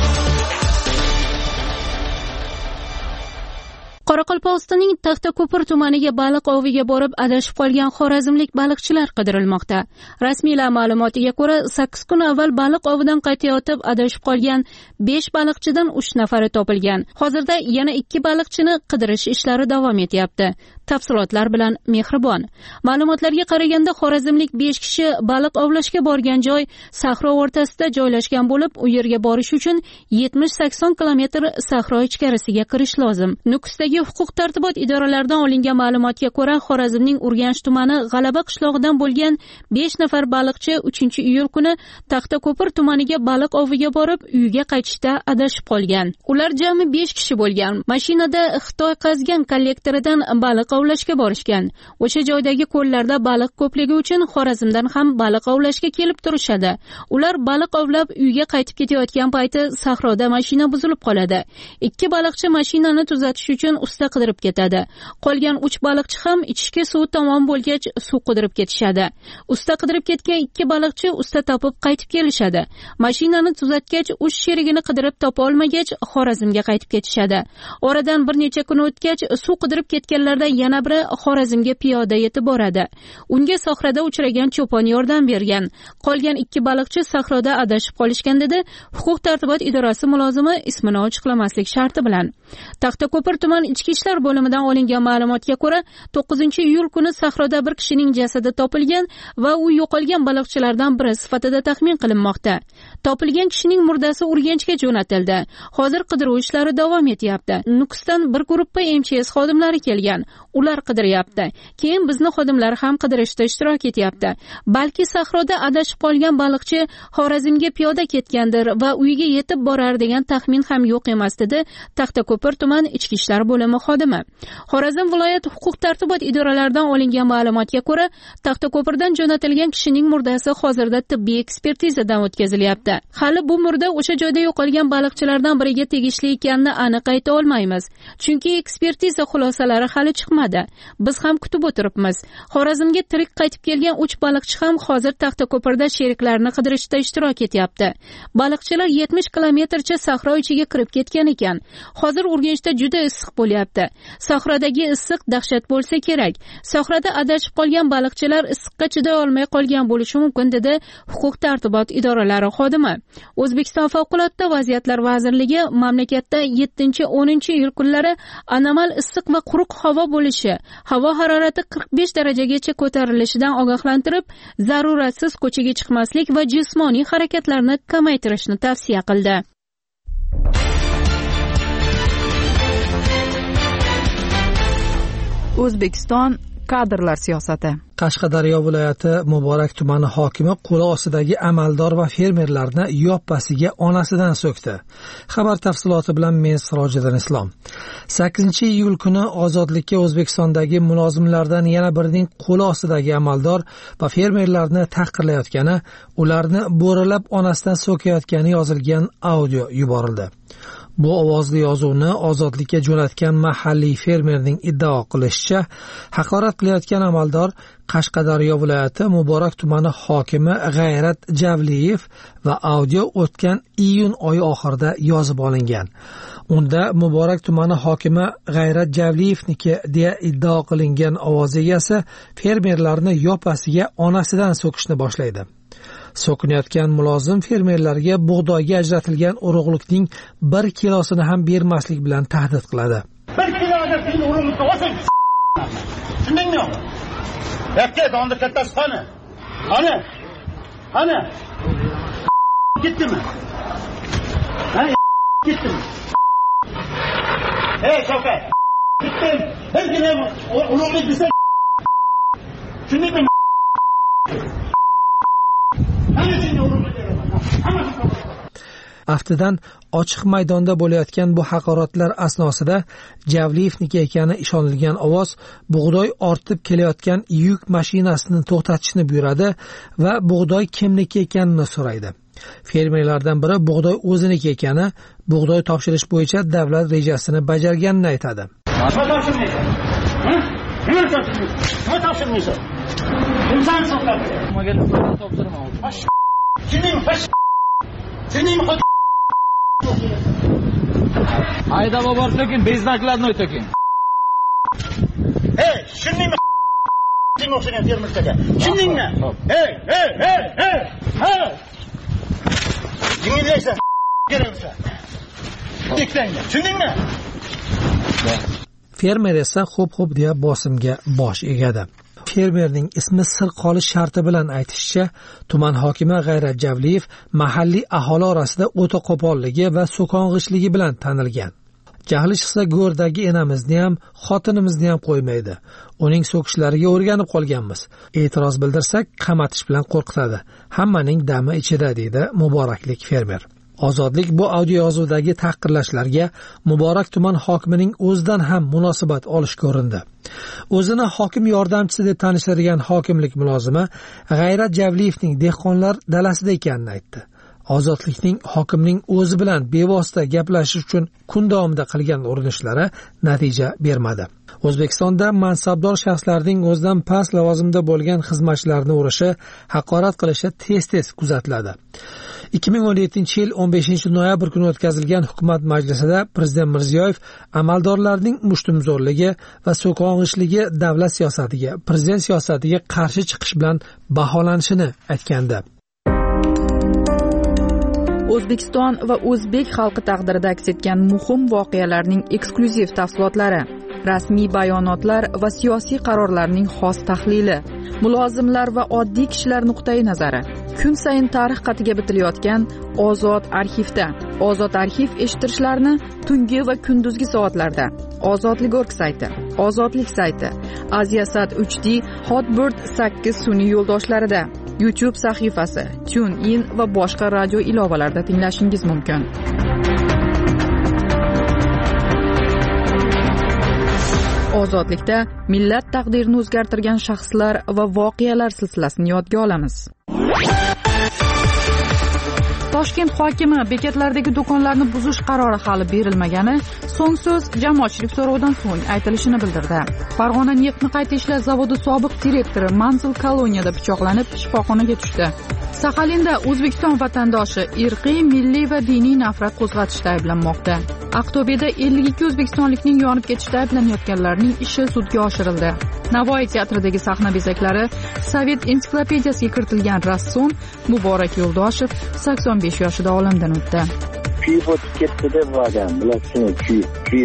Qoraqalpog'istonning Taxtako'pir tumaniga baliq oviga borib adashib qolgan xorazmlik baliqchilar qidirilmoqda. Rasmiylar ma'lumotiga ko'ra, sakkiz kun avval baliq ovidan qaytayotib adashib qolgan besh baliqchidan uch nafari topilgan. Hozirda yana ikki baliqchini qidirish ishlari davom etyapti. Tafsilotlar bilan Mehribon. Ma'lumotlarga qaraganda, xorazmlik besh kishi baliq ovlashga borgan joy sahro o'rtasida joylashgan bo'lib, u yerga borish uchun yetmish sakson kilometr sahro ichkarisiga kirish lozim. Nukusdagi huquq tartibot idoralaridan olingan ma'lumotga ko'ra, Xorazmning Urganch tumani G'alaba qishlog'idan bo'lgan besh nafar baliqchi uchinchi iyul kuni Taxtako'pir tumaniga baliq oviga borib, uyiga qaytishda adashib qolgan. Ular jami besh kishi bo'lgan. Mashinada Xitoy qazgan kollektoridan baliq ovlashga borishgan. O'sha joydagi ko'llarda baliq ko'pligi uchun Xorazmdan ham baliq ovlashga kelib turishadi. Ular baliq ovlab uyga qaytib ketayotgan payti sahroda mashina buzilib qoladi. Ikki baliqchi mashinani tuzatish uchun usta qidirib ketadi. Qolgan uch baliqchi ham ichishga suv tamom bo'lgach suv qidirib ketishadi. Usta qidirib ketgan ikki baliqchi usta topib qaytib kelishadi. Mashinani tuzatgach, uch sherigini qidirib topa olmagach Xorazmga qaytib ketishadi. Oradan bir necha kun o'tgach suv qidirib ketganlarda yana biri Xorazmga piyoda yetib boradi. Unga sahrada uchragan cho'pon yordam bergan. Qolgan ikki baliqchi sahroda adashib qolishgan dedi huquq tartibot idorasi mulozimi ismini ochiqlamaslik sharti bilan. Taxtako'pir tuman ichki ishlar bo'limidan olingan ma'lumotga ko'ra, to'qqizinchi iyul kuni sahroda bir kishining jasadi topilgan va u yo'qolgan baliqchilardan biri sifatida taxmin qilinmoqda. Topilgan kishining murdasi Urganchga jo'natildi. Hozir qidiruv ishlari davom etyapti. Nukusdan bir guruh M Ch S xodimlari kelgan. ular qidiryapti. Keyin bizni xodimlar ham qidirishda ishtirok etyapti. Balki sahroda adashib qolgan baliqchi Xorazmga piyoda ketgandir va uyiga yetib borar degan taxmin ham yo'q emas, dedi Taxtako'pir tuman ichki ishlar bo'limi xodimi. Xorazm viloyat huquq tartibot idoralaridan olingan ma'lumotga ko'ra, Taxtako'pirdan jo'natilgan kishining murdasi hozirda tibbiy ekspertizadan o'tkazilyapti. Hali bu murda o'sha joyda yo'qolgan baliqchilardan biriga tegishli ekanini aniq ayta olmaymiz, chunki ekspertiza xulosalari hali chiqmadi. Biz ham kutib o'tiribmiz. Xorazmga tirik qaytib kelgan uch baliqchi ham hozir Taxtako'pirda sheriklarini qidirishda ishtirok etyapti. Baliqchilar yetmish kilometrcha sahro ichiga kirib ketgan ekan. Hozir Urganchda juda issiq bo'lyapti. Sahrodagi issiq dahshat bo'lsa kerak. Sahroda adashib qolgan baliqchilar issiqqa chiday olmay qolgan bo'lishi mumkin, dedi huquq tartibot idoralari xodimi. O'zbekiston Favqulodda vaziyatlar vazirligi mamlakatda yettinchi o'ninchi iyul kunlari anomal issiq va quruq havo bo'lishi, havo harorati qirq besh darajagacha ko'tarilishidan ogohlantirib, zaruratsiz ko'chaga chiqmaslik va jismoniy harakatlarni kamaytirishni tavsiya qildi. O'zbekiston kadrlar siyosati. Qashqadaryo viloyati Muborak tumani hokimi qo'li ostidagi amaldor va fermerlarni yoppasiga onasidan so'kdi. Xabar tafsiloti bilan men Sirojiddin Islom. sakkizinchi iyul kuni ozodlikka O'zbekistondagi mulozimlardan yana birining qo'li ostidagi amaldor va fermerlarni tahqirlayotgani, ularni bo'ralab onasidan so'kayotgani yozilgan audio yuborildi. Bu ovozli yozuvni ozodlikka jo'natgan mahalliy fermerning iddao qilishicha, haqorat qilayotgan amaldor Qashqadaryo viloyati Muborak tumani hokimi G'ayrat Javliyev va audio o'tgan iyun oyi oxirida yozib olingan. Unda Muborak tumani hokimi G'ayrat Javliyevniki deya iddao qilingan ovoz egasi fermerlarni yoppasiga onasidan so'kishni boshlaydi. So'kinayotgan mulozim fermerlarga bug'doyga ajratilgan urug'likning bir kilosini ham bermaslik bilan tahdid qiladi. Bir kiloga sen urug'likni olsang, tushundingmi? Yakka donda kattasi qani? Qani? Qani? Ketdimi? Ha, ketdimi? Hey, Shavkat. Ketdim. Bir kilo urug'lik desa, tushundingmi? Aftidan ochiq maydonda bo'layotgan bu haqoratlar asnosida Javliyevniki ekani ishonilgan ovoz bug'doy ortib kelayotgan yuk mashinasini to'xtatishni buyuradi va bug'doy kimniki ekanini so'raydi. Fermerlardan biri bug'doy o'ziniki ekani, bug'doy topshirish bo'yicha davlat rejasini bajarganini aytadi. Nima topshirmaysan? Ha? Nima topshirmaysan? Nima topshirmaysan? Kimsan so'qadi? Nimaga topshirmaysan? Kimning fash? Sening xod Hayda bobor to'kin, beznaklarni o'to'kin. Hey, shuningmi? Sen o'xshagan termirchaga. Shuningmi? Hey, hey, hey, hey, hey. Jinglaysan. Keraksan. Tekdangmi? Shuningmi? Fermer esa xo'p-xo'p deya bosimga bosh egadi. Fermerning ismi sir qolish sharti bilan aytishicha, tuman hokimi G'ayrat Javliyev mahalliy aholi orasida o'ta qo'polligi va so'kong'ichligi bilan tanilgan. Jahli chiqsa go'rdagi enamizni ham, xotinimizni ham qo'ymaydi. Uning so'kishlariga o'rganib qolganmiz. E'tiroz bildirsak, qamatish bilan qo'rqitadi. Hammaning dami ichida, deydi Muboraklik fermer. Ozodlik bu audio yozuvdagi tahqirlashlarga Muborak tuman hokimining o'zidan ham munosabat olish ko'rindi. O'zini hokim yordamchisi deb tanishtirgan hokimlik mulozimi G'ayrat Javliyevning dehqonlar dalasida ekanini aytdi. Ozodlikning hokimning o'zi bilan bevosita gaplashish uchun kun davomida qilgan urinishlari natija bermadi. O'zbekistonda mansabdor shaxslarning o'zidan past lavozimda bo'lgan xizmatchilarni urishi, haqorat qilishi tez-tez kuzatiladi. ikki ming o'n yettinchi yil o'n beshinchi noyabr kuni o'tkazilgan hukumat majlisida Prezident Mirziyoyev amaldorlarning mushtumzo'rligi va so'kong'ichligi davlat siyosatiga, prezident siyosatiga qarshi chiqish bilan baholanishini aytgandi. O'zbekiston va o'zbek xalqi taqdirida aks etgan muhim voqealarning eksklyuziv tafsilotlari, rasmiy bayonotlar va siyosiy qarorlarning xos tahlili, mulozimlar va oddiy kishilar nuqtai nazari. Kun sayin tarix qatiga bitilayotgan Ozod arxivda. Ozod arxiv eshittirishlarni tungi va kunduzgi soatlarda. Ozodlik org sayti. Ozodlik sayti, Aziasat uch D, Hotbird sakkiz sun'iy yo'ldoshlarida, YouTube sahifasi, TuneIn va boshqa radio ilovalarida tinglashingiz mumkin. Ozodlikda millat taqdirini o'zgartirgan shaxslar va voqealar silsilasini yodga olamiz. Toshkent hokimi bekatlardagi do'konlarni buzish qarori hali berilmagani so'ng so'z jamoatchilik so'rovidan so'ng aytilishini bildirdi. Farg'ona neftni qayta ishlash zavodi sobiq direktori Manzil koloniyada pichoqlanib shifoxonaga tushdi. Saxalinda O'zbekiston vatandoshi irqiy, milliy va diniy nafrat qo'zg'atishda ayblanmoqda. Aqto'beda ellik ikki o'zbekistonlikning yonib ketishda ayblanayotganlarning ishi sudga oshirildi. Navoiy teatridagi sahna bezaklari Sovet ensiklopediyasiga kiritilgan rassom Muborak Yo'ldoshev sakson besh yoshida olamdan o'tdi. Kuyib o'tib ketdi deb vagan, bilasizmi, kuyib, kuyib.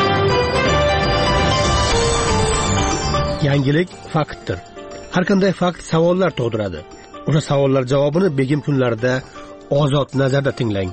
Yangilik faktdir. Har qanday fakt savollar tug'diradi. O'sha savollar javobini begim kunlarida Ozod nazarda tinglang.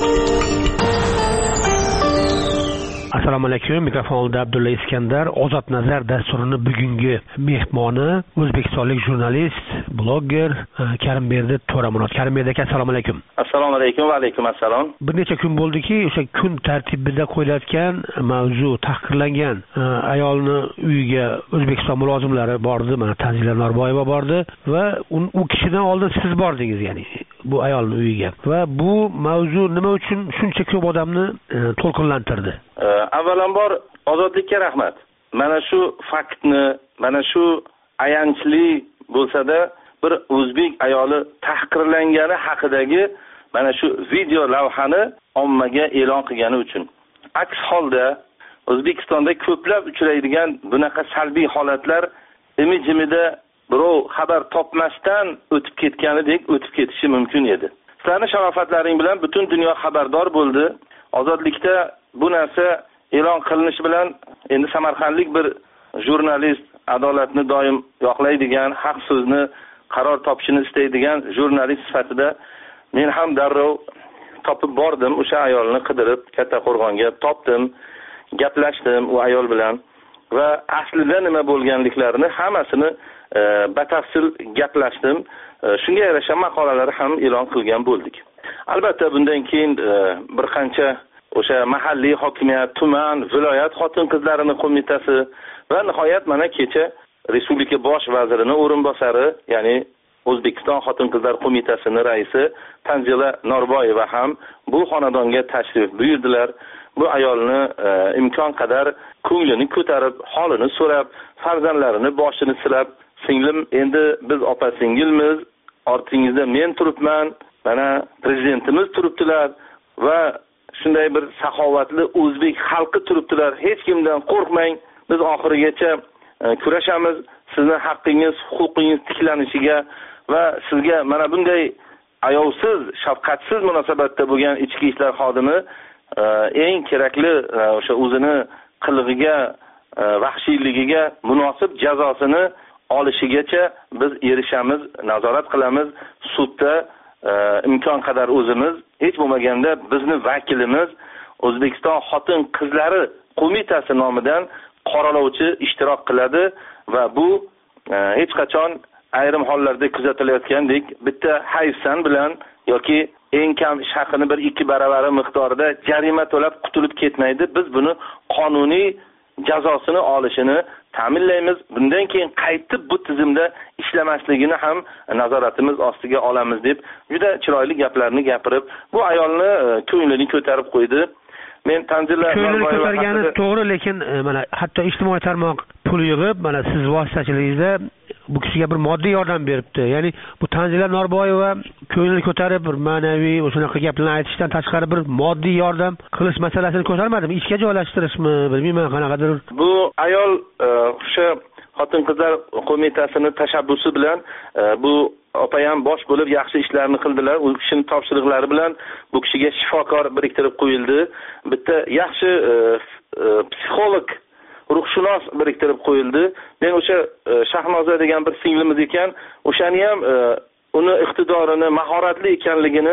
Assalomu alaykum. Mikrofonda Abdulla Iskandar. Ozod nazar dasturini bugungi mehmoni o'zbekistonlik jurnalist, blogger Karimberdi To'ramurat. Karimberdi aka, assalomu alaykum. Assalomu alaykum va alaykum assalom. Bir necha kun bo'ldiki, o'sha kun tartibida qo'yilayotgan mavzu tahqirlangan ayolni uyiga O'zbekiston mulozimlari bordi, mana Tanzila Norboyeva bordi va u kishidan oldin siz bordingiz, ya'ni bu ayolning uyiga. Va bu mavzu nima uchun shuncha ko'p odamni to'lqinlantirdi? Avvalambor Ozodlikka rahmat. Mana shu faktni, mana shu ayanchli bo'lsa-da bir o'zbek ayoli tahqirlangani haqidagi mana shu video lavhani ommaga e'lon qilgani uchun. Aks holda O'zbekistonda ko'plab uchraydigan bunaqa salbiy holatlar imi-jimida birov xabar topmasdan o'tib ketganidek o'tib ketishi mumkin edi. Sizlarning sharofatlaring bilan butun dunyo xabardor bo'ldi. Ozodlikda bu narsa e'lon qilinishi bilan endi samarqandlik bir jurnalist, adolatni doim yoqlaydigan, haq so'zni qaror topishini istaydigan jurnalist sifatida men ham darrov topib bordim. O'sha ayolni qidirib Kattaqo'rg'onga topdim, gaplashdim u ayol bilan va aslida nima bo'lganliklarini hammasini e, batafsil gaplashdim. E, shunga yarasha maqolalar ham e'lon qilgan bo'ldik. Albatta bundan keyin e, bir qancha o'sha mahalliy hokimiyat, tuman, viloyat xotin-qizlarining qo'mitasi va nihoyat mana kecha Respublika bosh vazirining o'rinbosari, ya'ni O'zbekiston xotin-qizlar qo'mitasining raisi Tanzila Norboyeva ham bu xonadonga tashrif buyurdilar. Bu ayolni e, imkon qadar ko'nglini ko'tarib, holini so'rab, farzandlarini boshini silab, singlim, endi biz opa-singilmiz, ortingizda men turibman, mana prezidentimiz turibdilar va shunday bir saxovatli o'zbek xalqi turibdilar. Hech kimdan qo'rqmang. Biz oxirigacha e, kurashamiz. Sizni haqqingiz, huquqingiz tiklanishiga va sizga mana bunday ayovsiz, shafqatsiz munosabatda bo'lgan ichki ishlar xodimi e, eng kerakli e, o'sha o'zini qilig'iga, e, vahshiyligiga munosib jazosini olishigacha biz erishamiz, nazorat qilamiz. Sudda e, imkon qadar o'zimiz, hech bo'lmaganda bizni vakilimiz O'zbekiston xotin-qizlari qo'mitasi nomidan qoralovchi ishtirok qiladi va bu e, hech qachon ayrim hollarda kuzatilayotgandek bitta hayfsan bilan yoki eng kam ish haqini bir ikki baravari miqdorida jarima to'lab qutulib ketmaydi. Biz buni qonuniy jazosini olishini ta'minlaymiz. Bundan keyin qaytib bu tizimda ishlamasligini ham nazoratimiz ostiga olamiz deb juda chiroyli gaplarni gapirib, bu ayolni ko'nglini ko'tarib qo'ydi. Men Tanzila ko'nglini ko'targani to'g'ri, lekin mana hatto ijtimoiy tarmoq pul yig'ib, mana siz vositachiligingizda bu kishiga bir moddiy yordam beribdi. Ya'ni bu Tanzila Norboyeva ko'nglini ko'tarib, bir ma'naviy o'shunaqa gaplarni aytishdan tashqari bir moddiy yordam qilish masalasini ko'tarmadimi? Ishga joylashtirishmi, bilmayman, qanaqadir. Bu ayol o'sha xotin-qizlar qo'mitasining tashabbusi bilan bu opayam bosh bo'lib yaxshi ishlarni qildilar. U kishining topshiriqlari bilan bu kishiga shifokor biriktirib qo'yildi. Bitta yaxshi e, e, psixolog, ruhshunos biriktirib qo'yildi. Men o'sha e, Shahnoza degan bir singlimiz ekan, o'shani ham e, uni iqtidorini, mahoratli ekanligini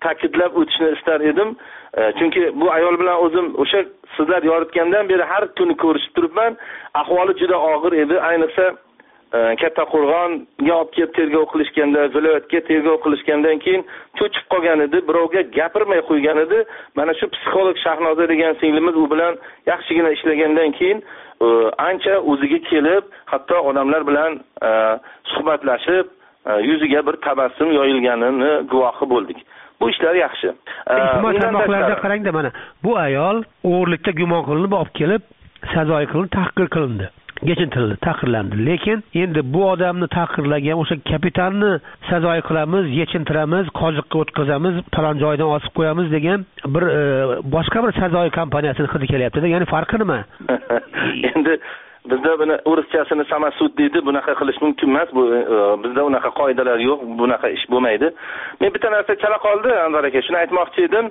ta'kidlab o'tishni istar edim. Chunki bu ayol bilan o'zim o'sha sizlar yoritgandan beri har kuni ko'rishib turibman. Ahvoli juda og'ir edi. Ayniqsa Kattaqo'rg'onga olib kelib tergov qilishganda, viloyatga tergov qilishgandan keyin cho'chib qolgan edi, birovga gapirmay qo'ygan edi. Mana shu psixolog Shahnoza degan singlimiz u bilan yaxshigina ishlagandan keyin ancha o'ziga kelib, hatto odamlar bilan suhbatlashib, yuziga bir tabassum yoyilganini guvohi bo'ldik. Bu ishlar yaxshi. Ijtimoiy tarmoqlarda qarangda, mana bu ayol o'g'irlikda gumon qilinib olib kelib, sazoyi qilinib, tahqir qilindi. Geçintirildi, tahqirlandi. Lekin endi bu odamni tahqirlagan o'sha kapitanni sazoyi qilamiz, yechintiramiz, qoziqqa o'tkazamiz, talon joydan osib qo'yamiz degan bir boshqa bir sazoyi kompaniyasini hidi kelyapti-da. Ya'ni farqi nima? Endi bizda buni o'rischasini samasud deydi, bunaqa qilish mumkin emas. Bu bizda unaqa qoidalar yo'q, bunaqa ish bo'lmaydi. Men bitta narsa chala qoldi, Anvar aka, shuni aytmoqchi edim.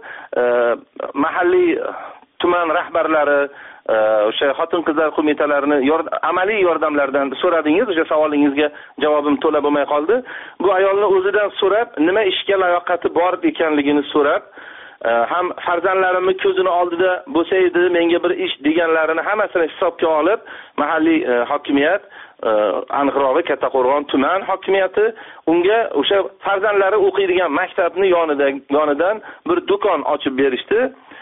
Mahalliy tuman rahbarlari, o'sha xotin-qizlar qo'mitalarini amaliy yordamlardan so'radingiz, o'sha savolingizga javobim to'la bo'lmay qoldi. Bu ayolni o'zidan so'rab, nima ishga layoqati bor ekanligini so'rab, ham farzandlarimni ko'zini oldida bo'lsa edi, menga bir ish deganlarini hammasini hisobga olib, mahalliy hokimiyat, aniqrog'i Kattaqo'rg'on tuman hokimiyati unga o'sha farzandlari o'qiydigan maktabni yonida yonidan bir do'kon ochib berishdi.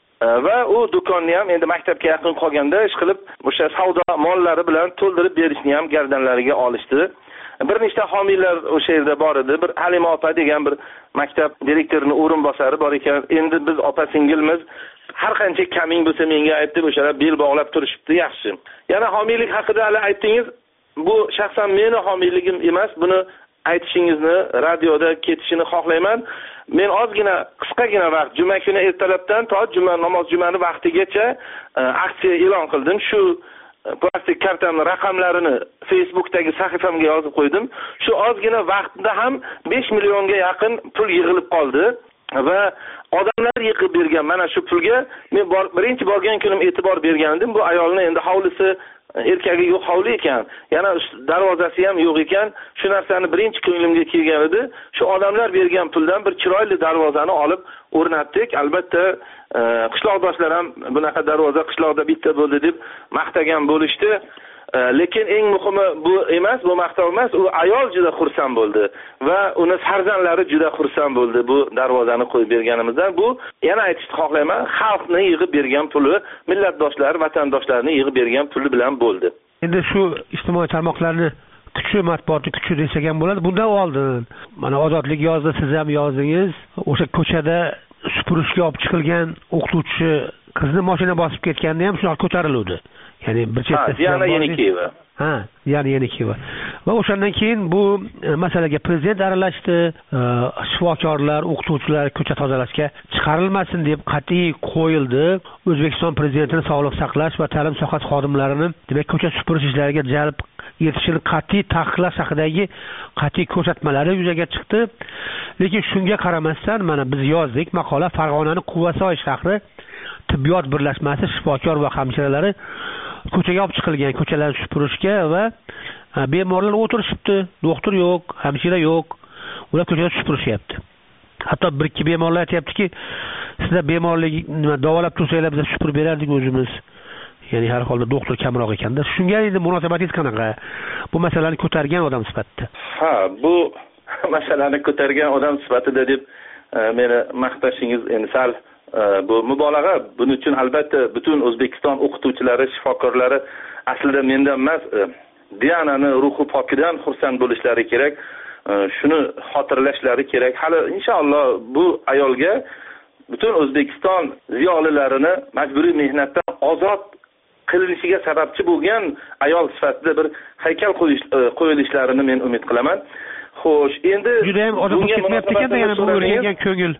Va u do'konni ham endi maktabga yaqin qolganda ish qilib o'sha savdo mollari bilan to'ldirib berishni ham gardanlariga olishdi. Bir nechta homiylar o'sha yerda bor edi. Bir Halima opa degan bir maktab direktorining o'rinbosari bor ekan. Endi biz opa singilmiz, har qancha kaming bo'lsa menga ayt deb o'shalar bel bog'lab turishibdi, yaxshi. Yana homiylik haqida hali aytdingiz. Bu shaxsan meni homiyligim emas, buni aytishingizni, radioda ketishini xohlayman. Men ozgina, qisqagina vaqt, juma kuni ertalabdan to juma namoz jumani vaqtigacha aksiya e'lon qildim. Shu plastik kartamning raqamlarini Facebookdagi sahifamga yozib qo'ydim. Shu ozgina vaqtda ham besh millionga yaqin pul yig'ilib qoldi va odamlar yig'ib bergan mana shu pulga men birinchi borgan kunim e'tibor bergandim. Bu ayolni endi hovlisi erkagi yo'q hovli ekan, yana darvozasi ham yo'q ekan. Shu narsani birinchi ko'nglimga kelgan edi. Shu odamlar bergan puldan bir chiroyli darvozani olib o'rnatdik. Albatta qishloqdoshlar ham bunaqa darvoza qishloqda bitta bo'ldi deb maqtagan bo'lishdi. Lekin eng muhimi bu emas, bu maqtov emas, u ayol juda xursand bo'ldi va uni farzandlari juda xursand bo'ldi bu darvozani qo'yib berganimizdan. Bu yana aytishni xohlayman, xalqni yig'ib bergan puli, millatdoshlar, vatandoshlarni yig'ib bergan puli bilan bo'ldi. Endi shu ijtimoiy tarmoqlarni kuchi, matbuotning kuchi desak ham bo'ladi. Bundan oldin mana Ozodlik yozdi, siz ham yozdingiz. O'sha ko'chada supurishga olib chiqilgan o'qituvchi qizni mashina bosib ketganda ham shunaqa ko'tarildi. Ya'ni bir chetda yana Yenikiyeva. Ha, yana Yenikiyeva. Va o'shandan keyin bu masalaga prezident aralashdi, shifokorlar, o'qituvchilar ko'cha tozalashga chiqarilmasin deb qat'iy qo'yildi. O'zbekiston prezidentining sog'liqni saqlash va ta'lim sohasi xodimlarining demak ko'cha supurish ishlariga jalb etishini qat'iy taqiqlash haqidagi qat'iy ko'rsatmalari yuzaga chiqdi. Lekin shunga qaramasdan mana biz yozdik maqola, Farg'onaning Quvasoy shahri tibbiyot birlashmasi shifokor va hamshiralari ko'chaga olib chiqilgan, ko'chalarni supurishga va bemorlar o'tirishibdi. Doktor yo'q, hamshira yo'q. Ular ko'chada supurishyapti. Hatto bir ikki bemorlar aytayaptiki, sizlar bemorlik nima davolab tursanglar biz supurib berardik o'zimiz. Ya'ni har holda doktor kamroq ekanda. Shunga endi munosabatingiz qanaqa? Bu masalani ko'targan odam sifatida. Ha, bu masalani ko'targan odam sifatida deb meni maqtashingiz endi sal bu mubolag'a. Buning uchun albatta butun O'zbekiston o'qituvchilari, shifokorlari aslida mendan emas, Dianani ruhi pokidan xursand bo'lishlari kerak. Shuni xotirlashlari kerak. Hali inshaalloh bu ayolga butun O'zbekiston ziyolilarini majburiy mehnatdan ozod qilinishiga sababchi bo'lgan ayol sifatida bir haykal qo'yilishlarini men umid qilaman. Xo'sh, endi juda ham ozod ketmayapti ekan, yana bu o'rgangan ko'ngil.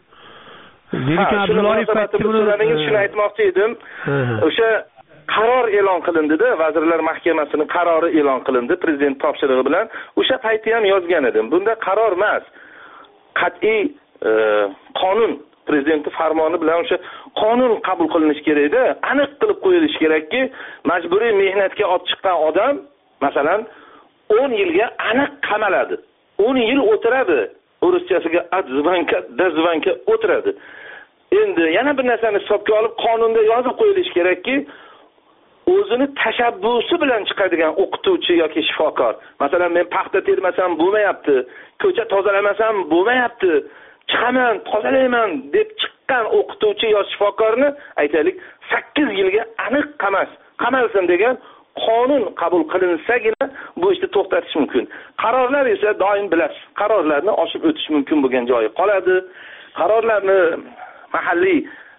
Lekin Abdullayev shuni aytmoqchi edim. O'sha qaror e'lon qilindi-da, Vazirlar Mahkamasining qarori e'lon qilindi prezident topshirig'i bilan. O'sha payti ham yozgan edim. Bunda qaror emas, qat'iy qonun, prezidentning farmoni bilan o'sha qonun qabul qilinishi kerak-da. Aniq qilib qo'yilishi kerakki, majburiy mehnatga olib chiqqan odam, masalan, o'n yilga aniq qamaladi. o'n yil o'tiradi. ruschasiga odzvanka dazvanka o'tiradi. Endi yana bir narsani hisobga olib qonunda yozib qo'yilishi kerakki, o'zini tashabbusi bilan chiqadigan o'qituvchi yoki shifokor. Masalan, men paxta termasam bo'lmayapti, ko'cha tozalamasam bo'lmayapti, chiqaman, tozalayman deb chiqqan o'qituvchi yo shifokorni aytaylik sakkiz yilga aniq qamas, qamalsin degan qonun qabul qilinsagina bu ishni to'xtatish mumkin. Qarorlar esa doim bilasiz, qarorlarni oshib o'tish mumkin bo'lgan joyi qoladi. Qarorlarni mahalliy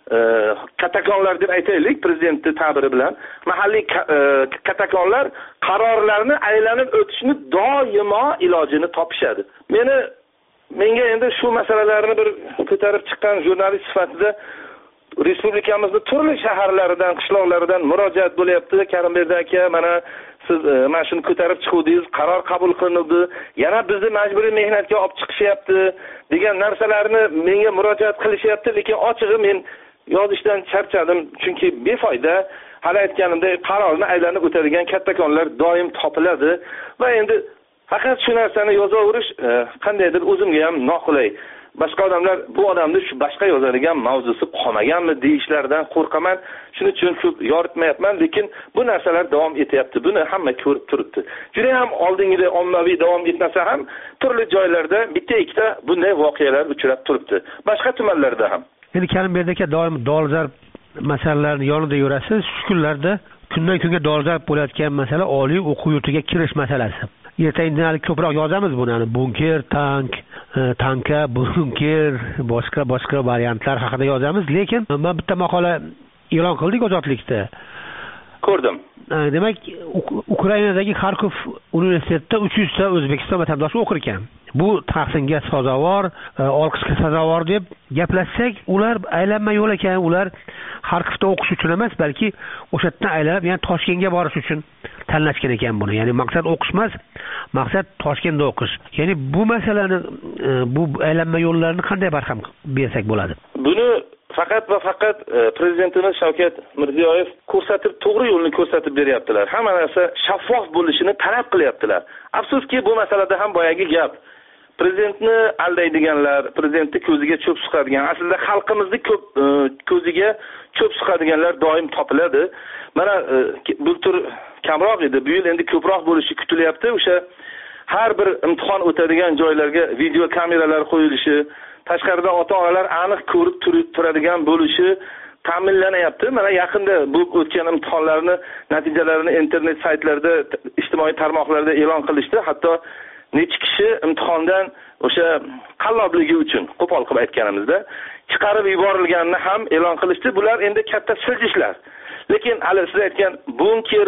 katakonlar deb aytaylik, prezidentning ta'biri bilan, mahalliy katakonlar qarorlarni aylanib o'tishni doimo ilojini topishadi. Meni menga endi shu masalalarni bir ko'tarib chiqqan jurnalist sifatida respublikamizning turli shaharlaridan, qishloqlaridan murojaat bo'lyapti. Karimberdi aka, mana siz mana shuni ko'tarib chiqdingiz, qaror qabul qilindi, yana bizni majburiy mehnatga olib chiqishyapti degan narsalarni menga murojaat qilishyapti, lekin ochig'i men yozishdan charchadim, chunki befoyda. Hali aytganimdek, qarorni aylanib o'tadigan kattakonlar doim topiladi va endi faqat shu narsani yozaverish qandaydir o'zimga ham noqulay. Boshqa odamlar bu odamni shu boshqa yozadigan mavzusi qolmaganmi deyishlaridan qo'rqaman. Shuning uchun ko'p yoritmayapman, lekin bu narsalar davom etyapti. Buni hamma ko'rib turibdi. Juda ham oldingida ommaviy davom etmasa ham turli joylarda bitta ikkita bunday voqealar uchrab turibdi. Boshqa tumanlarda ham. Endi Karimberdi aka doim dolzarb masalalarni yonida yurasiz. Shu kunlarda kundan kunga dolzarb bo'layotgan masala oliy o'quv yurtiga kirish masalasi. Ertaga ko'proq yozamiz buni. Bunker, tank, tanka, bunker, boshqa boshqa variantlar haqida yozamiz, lekin men bitta maqola e'lon qildik Ozodlikda. Ko'rdim. Demak, Ukrainadagi Xarkov universitetida uch yuz ta O'zbekiston vatandoshi o'qir ekan. Bu tahsinga sazovor, olqishga sazovor deb gaplashsak, ular aylanma yo'l ekan, ular Xarkovda o'qish uchun emas, balki o'sha yerdan aylanib, ya'ni Toshkentga borish uchun tanlashgan ekan buni. Ya'ni maqsad o'qish emas, maqsad Toshkentda o'qish. Ya'ni bu masalani, bu aylanma yo'llarni qanday barham bersak bo'ladi? Buni faqat va faqat prezidentimiz Shavkat Mirziyoyev ko'rsatib, to'g'ri yo'lni ko'rsatib beryaptilar. Hamma narsa shaffof bo'lishini talab qilyaptilar. Afsuski, bu masalada ham boyagi gap. Prezidentni aldaydiganlar, prezidentni ko'ziga cho'p suqadigan, aslida xalqimizni ko'p ko'ziga cho'p suqadiganlar doim topiladi. Mana bu tur kamroq edi, bu yil endi ko'proq bo'lishi kutilyapti. O'sha har bir imtihon o'tadigan joylarga video kameralar qo'yilishi, tashqarida ota-onalar aniq ko'rib turadigan bo'lishi ta'minlanyapti. Mana yaqinda bu o'tgan imtihonlarni natijalarini internet saytlarida, ijtimoiy tarmoqlarda e'lon qilishdi. Hatto necha kishi imtihondan o'sha qallobligi uchun, qo'pol qilib aytganimizda, chiqarib yuborilganini ham e'lon qilishdi. Bular endi katta siljishlar. Lekin hali siz aytgan bunker,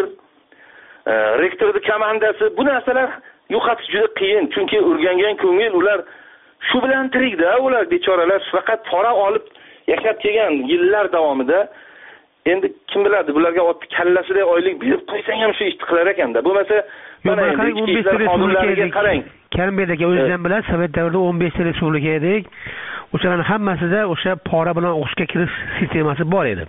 rektorning komandasi, bu narsalar yo'qotish juda qiyin, chunki o'rgangan ko'ngil ular shu bilan tirikda, ular bechoralar faqat pora olib yashab kelgan yillar davomida. Endi kim biladi, bularga otni kallasida oylik berib qo'ysang ham shu ishni qilar ekanda. Bo'lmasa mana endi o'n besh ta respublikaga qarang. Karimberdi aka o'zingizdan bilasiz, Sovet davrida o'n besh ta respublika edik. O'shalarning hammasida o'sha pora bilan o'qishga kirish sistemasi bor edi.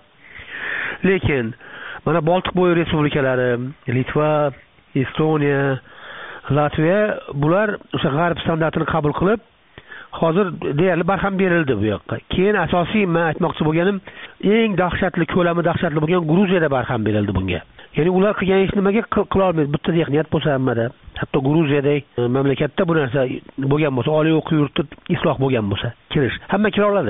Lekin mana Boltiq bo'yi respublikalari, Litva, Estoniya, Latviya bular o'sha g'arb standartini qabul qilib, hozir deyarli barham berildi bu yoqqa. Keyin asosiy men aytmoqchi bo'lganim, eng dahshatli, ko'lami dahshatli bo'lgan Gruziyada barham berildi bunga. Ya'ni ular qilgan ish nimaga qila olmaydi? Bitta texniyat bo'lsa hammada, hatto Gruziyadek mamlakatda bu narsa bo'lgan bo'lsa, oliy o'quv yurti isloh bo'lgan bo'lsa, kirish hamma kira oladi.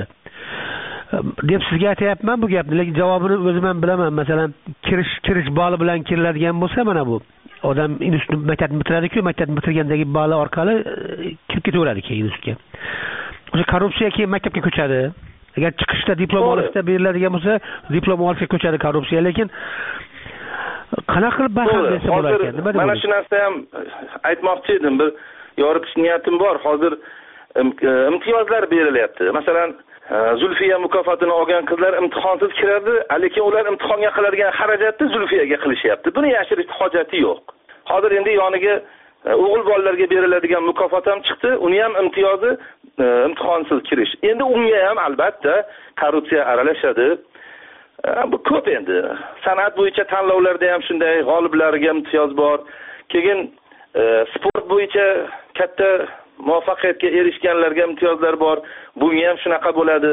deb sizga aytayapman bu gapni, lekin javobini o'zim ham bilaman. Masalan, kirish kirish bali bilan kiriladigan bo'lsa, mana bu odam institut maktabni bitiradi-ku, maktabni bitirgandagi bali orqali kirib ketaveradi keyin institutga. O'sha korrupsiya keyin maktabga ko'chadi. Agar chiqishda diplom olishda beriladigan bo'lsa, diplom olishga ko'chadi korrupsiya, lekin qanaqa qilib barham bersa bo'lar ekan? Nima deb? Mana shu narsa ham aytmoqchi edim. Bir yoritish niyatim bor. Hozir imtiyozlar berilyapti. Masalan, Zulfiya mukofotini olgan qizlar imtihonsiz kiradi, lekin ular imtihonga qiladigan xarajatni Zulfiyaga qilishyapti. Buni yashirish hojati yo'q. Hozir endi yoniga o'g'il bolalarga beriladigan mukofot ham chiqdi. Uni ham imtiyozi imtihonsiz kirish. Endi unga ham albatta korrupsiya aralashadi. Bu ko'p endi. San'at bo'yicha tanlovlarda ham shunday g'oliblariga imtiyoz bor. Keyin sport bo'yicha katta muvaffaqiyatga erishganlarga imtiyozlar bor. Bunga ham shunaqa bo'ladi.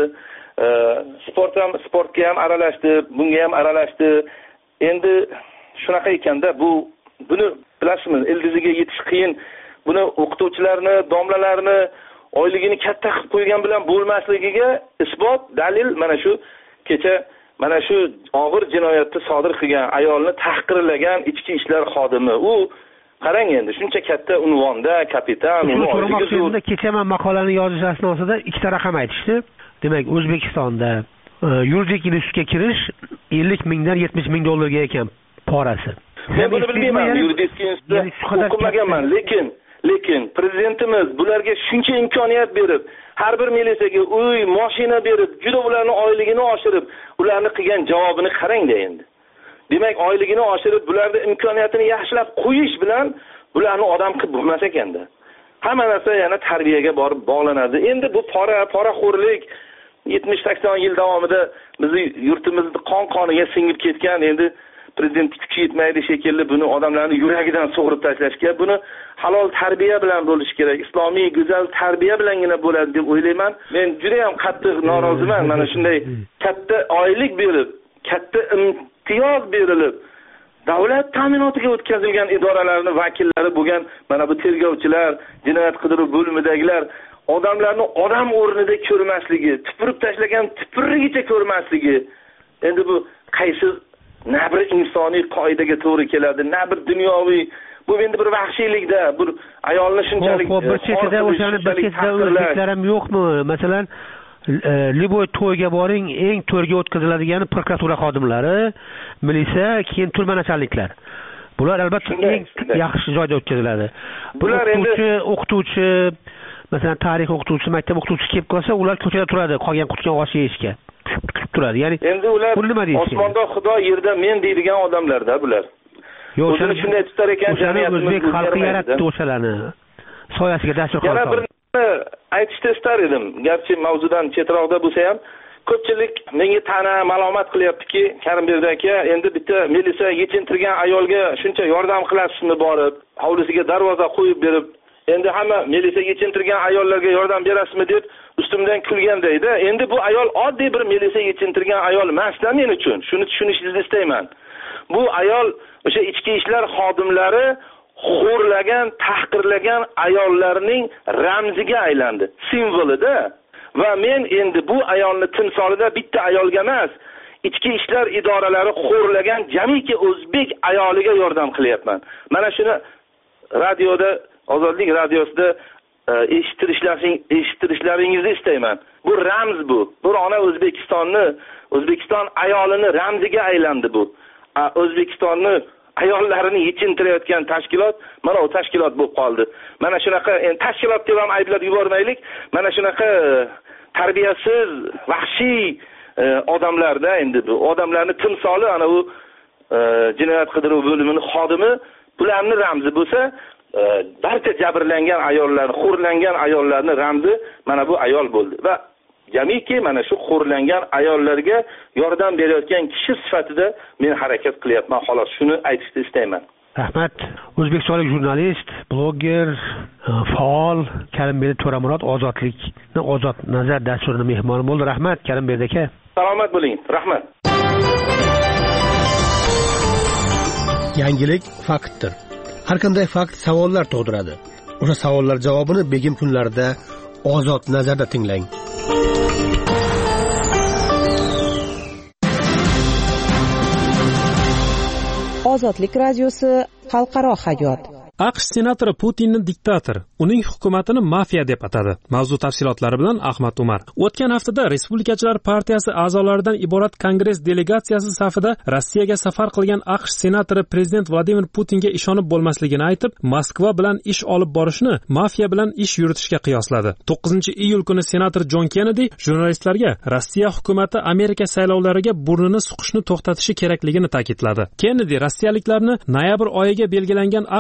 Sport ham sportga ham aralashdi, bunga ham aralashdi. Endi shunaqa ekanda bu buni bilasizmi, ildiziga yetish qiyin. Buni o'qituvchilarni, domlalarni oyligini katta qilib qo'ygan bilan bo'lmasligiga isbot, dalil mana shu kecha mana shu og'ir jinoyatni sodir qilgan ayolni tahqirlagan ichki ishlar xodimi. U qarang endi shuncha katta unvonda kapitan, uni oyligi zo'r. Kecha men maqolani yozish asnosida ikkita raqam aytishdi. Demak, O'zbekistonda yuridik institutga kirish ellik mingdan yetmish ming dollarga ekan porasi. Men buni bilmayman, yuridik institutda o'qimaganman, lekin lekin prezidentimiz bularga shuncha imkoniyat berib, har bir militsiyaga uy, mashina berib, juda ularning oyligini oshirib, ularni qilgan javobini qarang-da endi. Demak, oyligini oshirib, bularning imkoniyatini yaxshilab qo'yish bilan bularni odam qilib bo'lmas ekanda. Hamma narsa yana tarbiyaga borib bog'lanadi. Endi bu pora, poraxo'rlik yetmish sakson yil davomida bizning yurtimizni qon-qoniga singib ketgan, endi prezident kuchi yetmaydi shekilli buni odamlarning yuragidan sug'urib tashlashga, buni halol tarbiya bilan bo'lish kerak. Islomiy go'zal tarbiya bilangina bo'ladi deb o'ylayman. Men juda ham qattiq noroziman. Mana shunday katta oylik berib, katta imtiyoz berilib, davlat ta'minotiga o'tkazilgan idoralarning vakillari bo'lgan mana bu tergovchilar, jinoyat qidiruv bo'limidagilar odamlarni odam o'rnida ko'rmasligi, tupurib tashlagan tupurligicha ko'rmasligi. Endi bu qaysi na bir insoniy qoidaga to'g'ri keladi, na bir dunyoviy. Bu endi bir vahshiylikda, bir ayolni shunchalik bir chetida o'shani bir chetida o'zbeklar ham yo'qmi? Masalan, Liboy to'yga boring, eng to'rga o'tkaziladigani prokuratura xodimlari, militsiya, keyin turma nachalniklar. Bular albatta eng yaxshi joyda o'tkaziladi. Bular endi o'qituvchi, masalan, tarix o'qituvchisi, maktab o'qituvchisi kelib qolsa, ular ko'chada turadi, qolgan qutgan osh yeyishga. Kutib turadi. Ya'ni endi ular osmonda Xudo, yerda men deydigan odamlarda bular. Yo'q, o'zini shunday tutar ekan, jamiyatimiz o'zbek xalqi yaratdi o'shalarni. Soyasiga dasturxon soldi. Yana bir aytishni istar edim, garchi mavzudan chetroqda bo'lsa ham, ko'pchilik menga ta'na malomat qilyaptiki, Karimbek aka, endi bitta militsiya yechintirgan ayolga shuncha yordam qilasizmi borib, hovlisiga darvoza qo'yib berib, endi hamma militsiya yechintirgan ayollarga yordam berasizmi deb ustimdan kulgandayda. Endi bu ayol oddiy bir militsiya yechintirgan ayol emas-da men uchun. Shuni tushunishingizni istayman. Bu ayol o'sha ichki ishlar xodimlari xo'rlagan, tahqirlagan ayollarning ramziga aylandi, simvolida. Va men endi bu ayolni timsolida bitta ayolga emas, ichki ishlar idoralari xo'rlagan jamiki o'zbek ayoliga yordam qilyapman. Mana shuni radioda, Ozodlik radiosida eshittirishlaringizni istayman. Bu ramz bu. Bir ona O'zbekistonni, O'zbekiston ayolini ramziga aylandi bu. O'zbekistonni ayollarini yechintirayotgan tashkilot mana o tashkilot bo'lib qoldi. Mana shunaqa, endi tashkilot deb ham ayblab yubormaylik. Mana shunaqa tarbiyasiz, vahshiy odamlarda endi bu odamlarning timsoli ana u jinoyat qidiruv bo'limining xodimi, bularning ramzi bo'lsa, barcha jabrlangan ayollar, xo'rlangan ayollarning ramzi mana bu ayol bo'ldi. Va jamiki mana shu xo'rlangan ayollarga yordam berayotgan kishi sifatida men harakat qilyapman. Xolos shuni aytishni istayman. Rahmat. O'zbekistonlik jurnalist, bloger, faol Karimbek To'ramurod Ozodlikni Ozod nazar dasturining mehmoni bo'ldi. Rahmat Karimbek aka. Salomat bo'ling. Rahmat. Yangilik faktdir. Har qanday fakt savollar tug'diradi. O'sha savollar javobini begim kunlarida Ozod nazarda tinglang. Ozodlik radiosi xalqaro hayot. AQSh senatori Putinni diktator, uning hukumatini mafiya deb atadi. Mavzu tafsilotlari bilan Ahmad Umar. O'tgan haftada Respublikachilar partiyasi a'zolaridan iborat Kongress delegatsiyasi safida Rossiyaga safar qilgan AQSh senatori prezident Vladimir Putinga ishonib bo'lmasligini aytib, Moskva bilan ish olib borishni mafiya bilan ish yuritishga qiyosladi. to'qqizinchi iyul kuni senator Jon Kennedy jurnalistlarga Rossiya hukumati Amerika saylovlariga burnini suqishni to'xtatishi kerakligini ta'kidladi. Kennedy rossiyaliklarni noyabr oyiga belgilangan AQSh saylov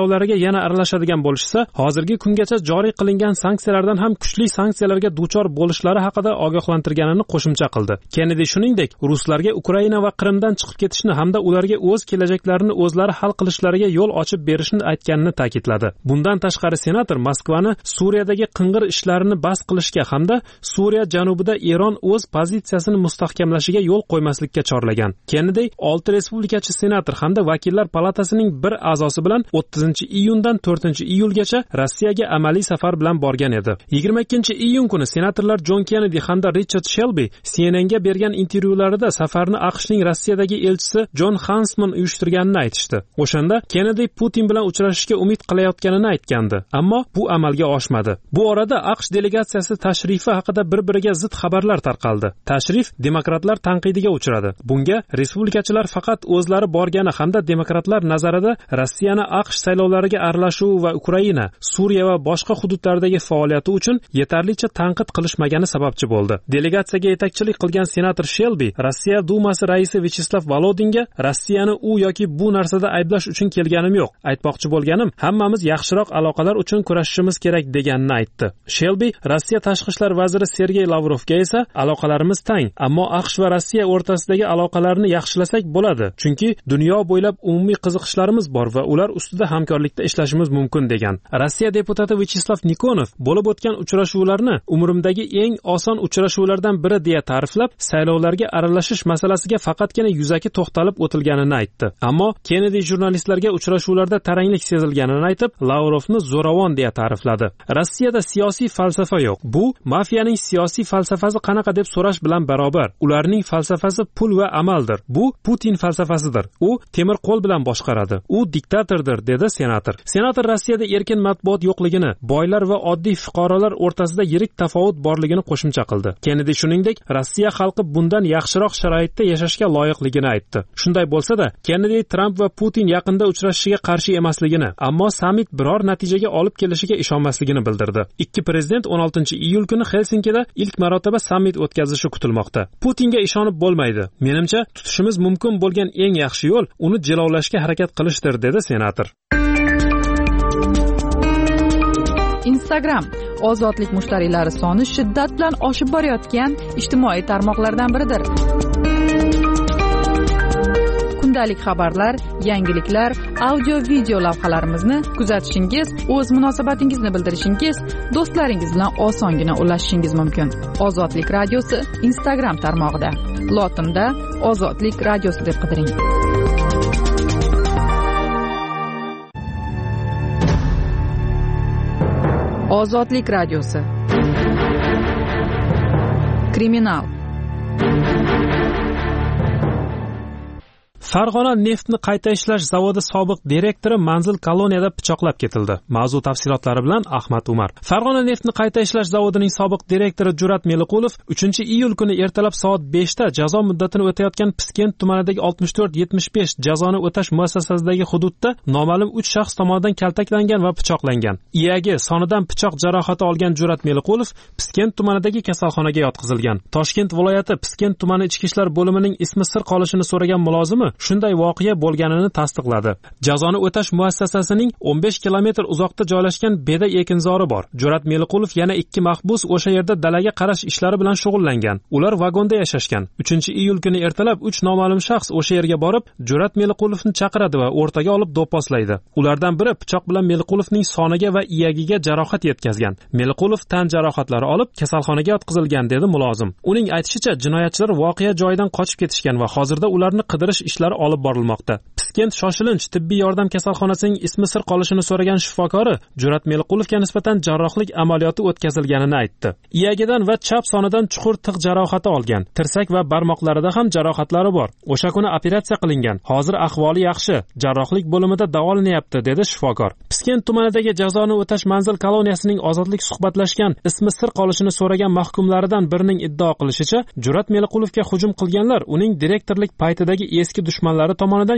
saylovlariga yana aralashadigan bo'lishsa, hozirgi kungacha joriy qilingan sanksiyalardan ham kuchli sanksiyalarga duchor bo'lishlari haqida ogohlantirganini qo'shimcha qildi. Kennedy shuningdek, ruslarga Ukraina va Qrimdan chiqib ketishni hamda ularga o'z kelajaklarini o'zlari hal qilishlariga yo'l ochib berishni aytganini ta'kidladi. Bundan tashqari senator Moskvani Suriyadagi qing'ir ishlarini bas qilishga hamda Suriya janubida Eron o'z pozitsiyasini mustahkamlashiga yo'l qo'ymaslikka chorlagan. Kennedy olti respublikachi senator hamda vakillar palatasining bir a'zosi bilan o'ttizinchi iyundan to'rtinchi iyulgacha Rossiyaga amaliy safar bilan borgan edi. yigirma ikkinchi iyun kuni senatorlar Jon Kennedy hamda Richard Shelby C N N ga bergan intervyularida safarni AQShning Rossiyadagi elchisi Jon Hansman uyushtirganini aytishdi. O'shanda Kennedy Putin bilan uchrashishga umid qilayotganini aytgandi, ammo bu amalga oshmadi. Bu orada AQSh delegatsiyasi tashrifi haqida bir-biriga zid xabarlar tarqaldi. Tashrif demokratlar tanqidiga uchradi. Bunga respublikachilar faqat o'zlari borgani hamda demokratlar nazarida Rossiyani AQSh saylovlariga aralashuvi va Ukraina, Suriya va boshqa hududlardagi faoliyati uchun yetarlicha tanqid qilishmagani sababchi bo'ldi. Delegatsiyaga yetakchilik qilgan senator Shelby Rossiya Dumasi raisi Vyacheslav Volodinga Rossiyani u yoki bu narsada ayblash uchun kelganim yo'q. Aytmoqchi bo'lganim, hammamiz yaxshiroq aloqalar uchun kurashishimiz kerak deganini aytdi. Shelby Rossiya tashqi ishlar vaziri Sergey Lavrovga esa aloqalarimiz tang, ammo AQSh va Rossiya o'rtasidagi aloqalarni yaxshilasak bo'ladi, chunki dunyo bo'ylab umumiy qiziqishlarimiz bor va ular ustida hamkorlikda ishlashimiz mumkin degan. Rossiya deputati Vyacheslav Nikonov bo'lib o'tgan uchrashuvlarni umrimdagi eng oson uchrashuvlardan biri deya ta'riflab, saylovlarga aralashish masalasiga faqatgina yuzaki to'xtalib o'tilganini aytdi. Ammo Kennedy jurnalistlarga uchrashuvlarda taranglik sezilganini aytib, Lavrovni zo'ravon deya ta'rifladi. Rossiyada siyosiy falsafa yo'q. Bu mafiyaning siyosiy falsafasi qanaqa deb so'rash bilan barobar. Ularning falsafasi pul va amaldir. Bu Putin falsafasidir. U temir qo'l bilan boshqaradi. U diktatordir, dedi senator. Senator Rossiyada erkin matbuot yo'qligini, boylar va oddiy fuqarolar o'rtasida yirik tafovut borligini qo'shimcha qildi. Kennedy shuningdek, Rossiya xalqi bundan yaxshiroq sharoitda yashashga loyiqligini aytdi. Shunday bo'lsa-da, Kennedy Trump va Putin yaqinda uchrashishiga qarshi emasligini, ammo sammit biror natijaga olib kelishiga ishonmasligini bildirdi. Ikki prezident o'n oltinchi iyul kuni Helsinkida ilk marotaba sammit o'tkazishi kutilmoqda. Putinga ishonib bo'lmaydi. Menimcha, tutishimiz mumkin bo'lgan eng yaxshi yo'l uni jilovlashga harakat qilishdir, dedi senator. Instagram ozodlik mushtariylari soni shiddat bilan oshib borayotgan ijtimoiy tarmoqlardan biridir. Kundalik xabarlar, yangiliklar, audio video lavhalarimizni kuzatishingiz, o'z munosabatingizni bildirishingiz, do'stlaringiz bilan osongina ulashishingiz mumkin. Ozodlik radiosi Instagram tarmog'ida. Lotinda Ozodlik radiosi deb qidiring. Ozodlik radiosi. Kriminal. Farg'ona neftni qayta ishlash zavodi sobiq direktori Manzil koloniyada pichoqlab ketildi. Mavzu tafsilotlari bilan Ahmad Umar. Farg'ona neftni qayta ishlash zavodining sobiq direktori Jurat Meliqulov uchinchi iyul kuni ertalab soat beshda jazo muddatini o'tayotgan Piskent tumanidagi oltmish to'rt yetmish besh jazoni o'tash muassasasidagi hududda noma'lum uch shaxs tomonidan kaltaklangan va pichoqlangan. Iyagi sonidan pichoq jarohati olgan Jurat Meliqulov Piskent tumanidagi kasalxonaga yotqizilgan. Toshkent viloyati Piskent tumani ichki ishlar bo'limining ismi sir qolishini so'ragan mulozimi shunday voqea bo'lganini tasdiqladi. Jazoni o'tash muassasasining o'n besh kilometr uzoqda joylashgan Beda ekinzori bor. Jurat Meliqulov yana ikki mahbus o'sha yerda dalaga qarash ishlari bilan shug'ullangan. Ular vagonda yashashgan. uchinchi iyul kuni ertalab uch noma'lum shaxs o'sha yerga borib, Jurat Meliqulovni chaqiradi va o'rtaga olib do'pposlaydi. Ulardan biri pichoq bilan Meliqulovning soniga va iyagiga jarohat yetkazgan. Meliqulov tan jarohatlari olib kasalxonaga yotqizilgan, dedi mulozim. Uning aytishicha, jinoyatchilar voqea joyidan qochib ketishgan va hozirda ularni qidirish ishlari olib borilmoqda. Piskent shoshilinch tibbiy yordam kasalxonasining ismi sir qolishini so'ragan shifokori Jurat Meliqulovga nisbatan jarrohlik amaliyoti o'tkazilganini aytdi. Iyagidan va chap sonidan chuqur tig' jarohati olgan. Tirsak va barmoqlarida ham jarohatlari bor. O'sha kuni operatsiya qilingan. Hozir ahvoli yaxshi. Jarrohlik bo'limida davolanyapti, dedi shifokor. Piskent tumanidagi jazoni o'tash Manzil koloniyasining ozodlik suhbatlashgan ismi sir qolishini so'ragan mahkumlaridan birining iddao qilishicha, Jurat Meliqulovga hujum qilganlar uning direktorlik paytidagi eski dushmanlari tomonidan yuborilgan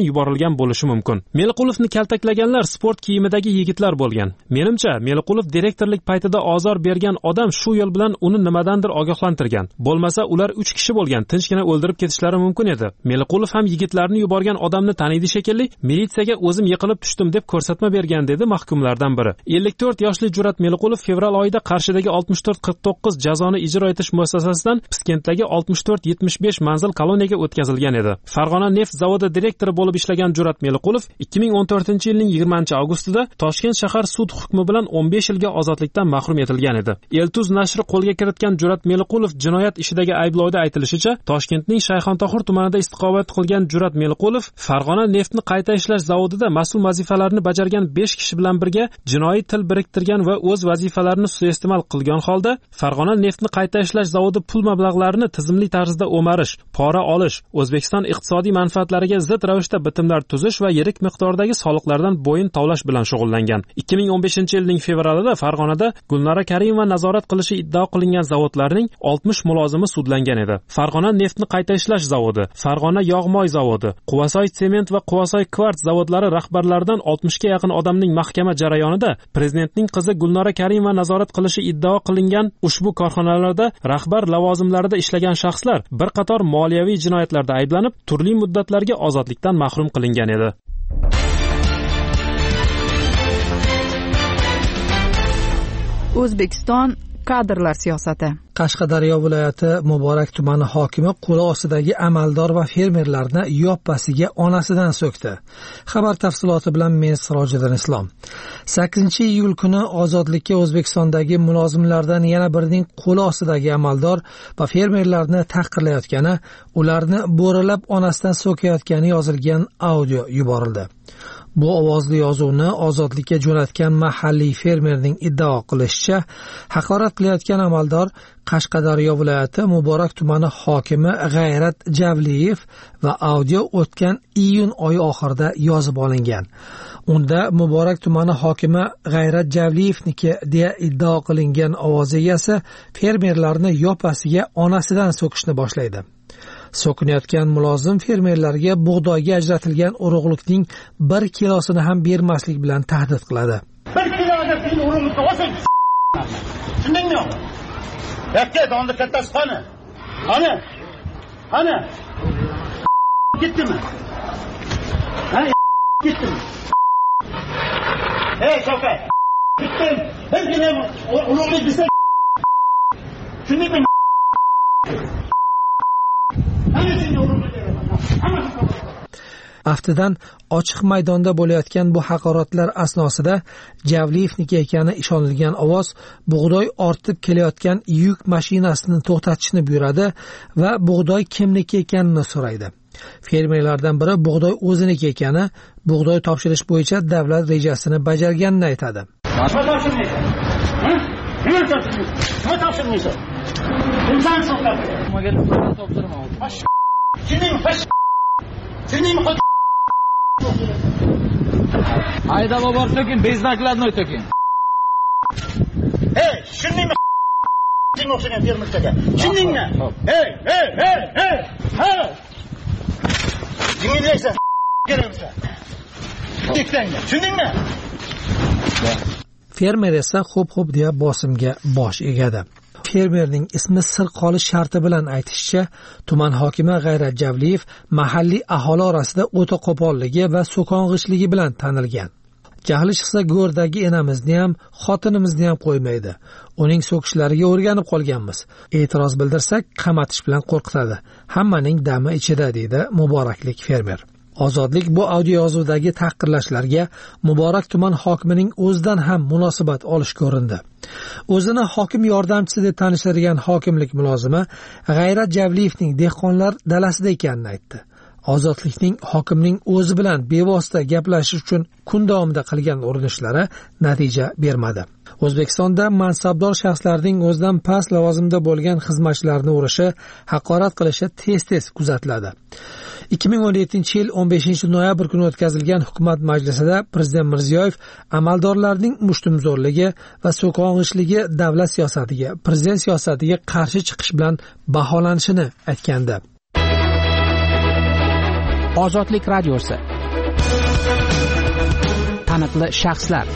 qilgan bo'lishi mumkin. Meliqulovni kaltaklaganlar sport kiyimidagi yigitlar bo'lgan. Menimcha, Meliqulov direktorlik paytida ozor bergan odam shu yo'l bilan uni nimadandir ogohlantirgan. Bo'lmasa ular uch kishi bo'lgan, tinchgina o'ldirib ketishlari mumkin edi. Meliqulov ham yigitlarni yuborgan odamni taniydi shekilli, militsiyaga o'zim yiqilib tushdim deb ko'rsatma bergan dedi mahkumlardan biri. ellik to'rt yoshli Jurat Meliqulov fevral oyida Qarshidagi oltmish to'rt qirq to'qqiz jazoni ijro etish muassasasidan Piskentdagi oltmish to'rt yetmish besh manzil koloniyaga o'tkazilgan edi. Farg'ona neft zavodi direktori bo'lib ishlagan Jurat Meliqulov ikki ming o'n to'rtinchi yilning yigirmanchi avgustida Toshkent shahar sud hukmi bilan o'n besh yilga ozodlikdan mahrum etilgan edi. Eltuz nashri qo'lga kiritgan Jurat Meliqulov jinoyat ishidagi ayblovda aytilishicha, Toshkentning Shayxontohur tumanida istiqomat qilgan Jurat Meliqulov Farg'ona neftni qayta ishlash zavodida mas'ul vazifalarni bajargan besh kishi bilan birga jinoiy til biriktirgan va o'z vazifalarini suiiste'mol qilgan holda Farg'ona neftni qayta ishlash zavodi pul mablag'larini tizimli tarzda o'marish, pora olish, O'zbekiston iqtisodiy manfaatlariga zid ravishda bitimlar tuzish va yirik miqdordagi soliqlardan bo'yin tovlash bilan shug'ullangan. ikki ming o'n beshinchi yilning fevralida Farg'onada Gulnora Karimova nazorat qilishi iddao qilingan zavodlarning oltmish mulozimi sudlangan edi. Farg'ona neftni qayta ishlash zavodi, Farg'ona yog'moy zavodi, Quvasoy sement va Quvasoy kvarts zavodlari rahbarlaridan oltmishga yaqin odamning mahkama jarayonida prezidentning qizi Gulnora Karimova nazorat qilishi iddao qilingan ushbu korxonalarda rahbar lavozimlarida ishlagan shaxslar bir qator moliyaviy jinoyatlarda ayblanib, turli muddatlarga ozodlikdan mahrum qilingan edi. O'zbekiston kadrlar siyosati. Qashqadaryo viloyati Muborak tumani hokimi qo'li ostidagi amaldor va fermerlarni yoppasiga onasidan so'kdi. Xabar tafsiloti bilan men Sirojiddin Islom. sakkizinchi iyul kuni ozodlikka O'zbekistondagi mulozimlardan yana birining qo'li ostidagi amaldor va fermerlarni tahqirlayotgani, ularni bo'ralab onasidan so'kayotgani yozilgan audio yuborildi. Bu ovozli yozuvni ozodlikka jo'natgan mahalliy fermerning iddao qilishicha, haqorat qilayotgan amaldor Qashqadaryo viloyati Muborak tumani hokimi G'ayrat Javliyev va audio o'tgan iyun oyi oxirida yozib olingan. Unda Muborak tumani hokimi G'ayrat Javliyevniki deya iddao qilingan ovoz egasi fermerlarni yoppasiga onasidan so'kishni boshlaydi. So'kinayotgan mulozim fermerlarga bug'doyga ajratilgan urug'likning bir kilosini ham bermaslik bilan tahdid qiladi. Bir kiloga pul urug'likni olsang, tushundingmi? Yakka donda kattasi qani? Qani? Qani? Ketdimi? Ha, ketdimi? Hey, Shavkat. Ketdim. Bir kilo urug'lik desang, tushundingmi? Aftidan ochiq maydonda bo'layotgan bu haqoratlar asnosida Javliyevniki ekani ishonilgan ovoz bug'doy ortib kelayotgan yuk mashinasini to'xtatishni buyuradi va bug'doy kimniki ekanini so'raydi. Fermerlardan biri bug'doy o'ziniki ekani, bug'doy topshirish bo'yicha davlat rejasini bajarganini aytadi. Nima topshirmaysan? Ha? Nima topshirmaysan? Nima topshirmaysan? Inson so'qadi. Nimaga topshirmayman? Kimning fash? Kimning xod? Hayda bobor to'kin, beznaklarni o'to'kin. Hey, shuningmi? Sen o'xshagan fermerlarga. Shuningmi? Hey, hey, hey, hey. Ha! Jingillaysan. Keramsan. Tektanga. Shuningmi? Fermer esa xo'p-xo'p deya bosimga bosh egadi. Fermerning ismi sir qolish sharti bilan aytishicha, tuman hokimi G'ayrat Javliyev mahalliy aholi orasida o'ta qo'polligi va so'kong'ichligi bilan tanilgan. Jahli chiqsa go'rdagi enamizni ham, xotinimizni ham qo'ymaydi. Uning so'kishlariga o'rganib qolganmiz. E'tiroz bildirsak, qamatish bilan qo'rqitadi. Hammaning dami ichida, deydi Muboraklik fermer. Ozodlik bu audio yozuvdagi tahqirlashlarga Muborak tuman hokimining o'zidan ham munosabat olish ko'rindi. O'zini hokim yordamchisi deb tanishtirgan hokimlik mulozimi G'ayrat Javliyevning dehqonlar dalasida ekanini aytdi. Ozodlikning hokimning o'zi bilan bevosita gaplashish uchun kun davomida qilgan urinishlari natija bermadi. O'zbekistonda mansabdor shaxslarning o'zidan past lavozimda bo'lgan xizmatchilarni urishi, haqorat qilishi tez-tez kuzatiladi. ikki ming o'n yettinchi yil o'n beshinchi noyabr kuni o'tkazilgan hukumat majlisida Prezident Mirziyoyev amaldorlarning mushtumzo'rligi va so'kong'ichligi davlat siyosatiga, prezident siyosatiga qarshi chiqish bilan baholanishini aytgandi. Ozodlik radiosi taniqli shaxslar.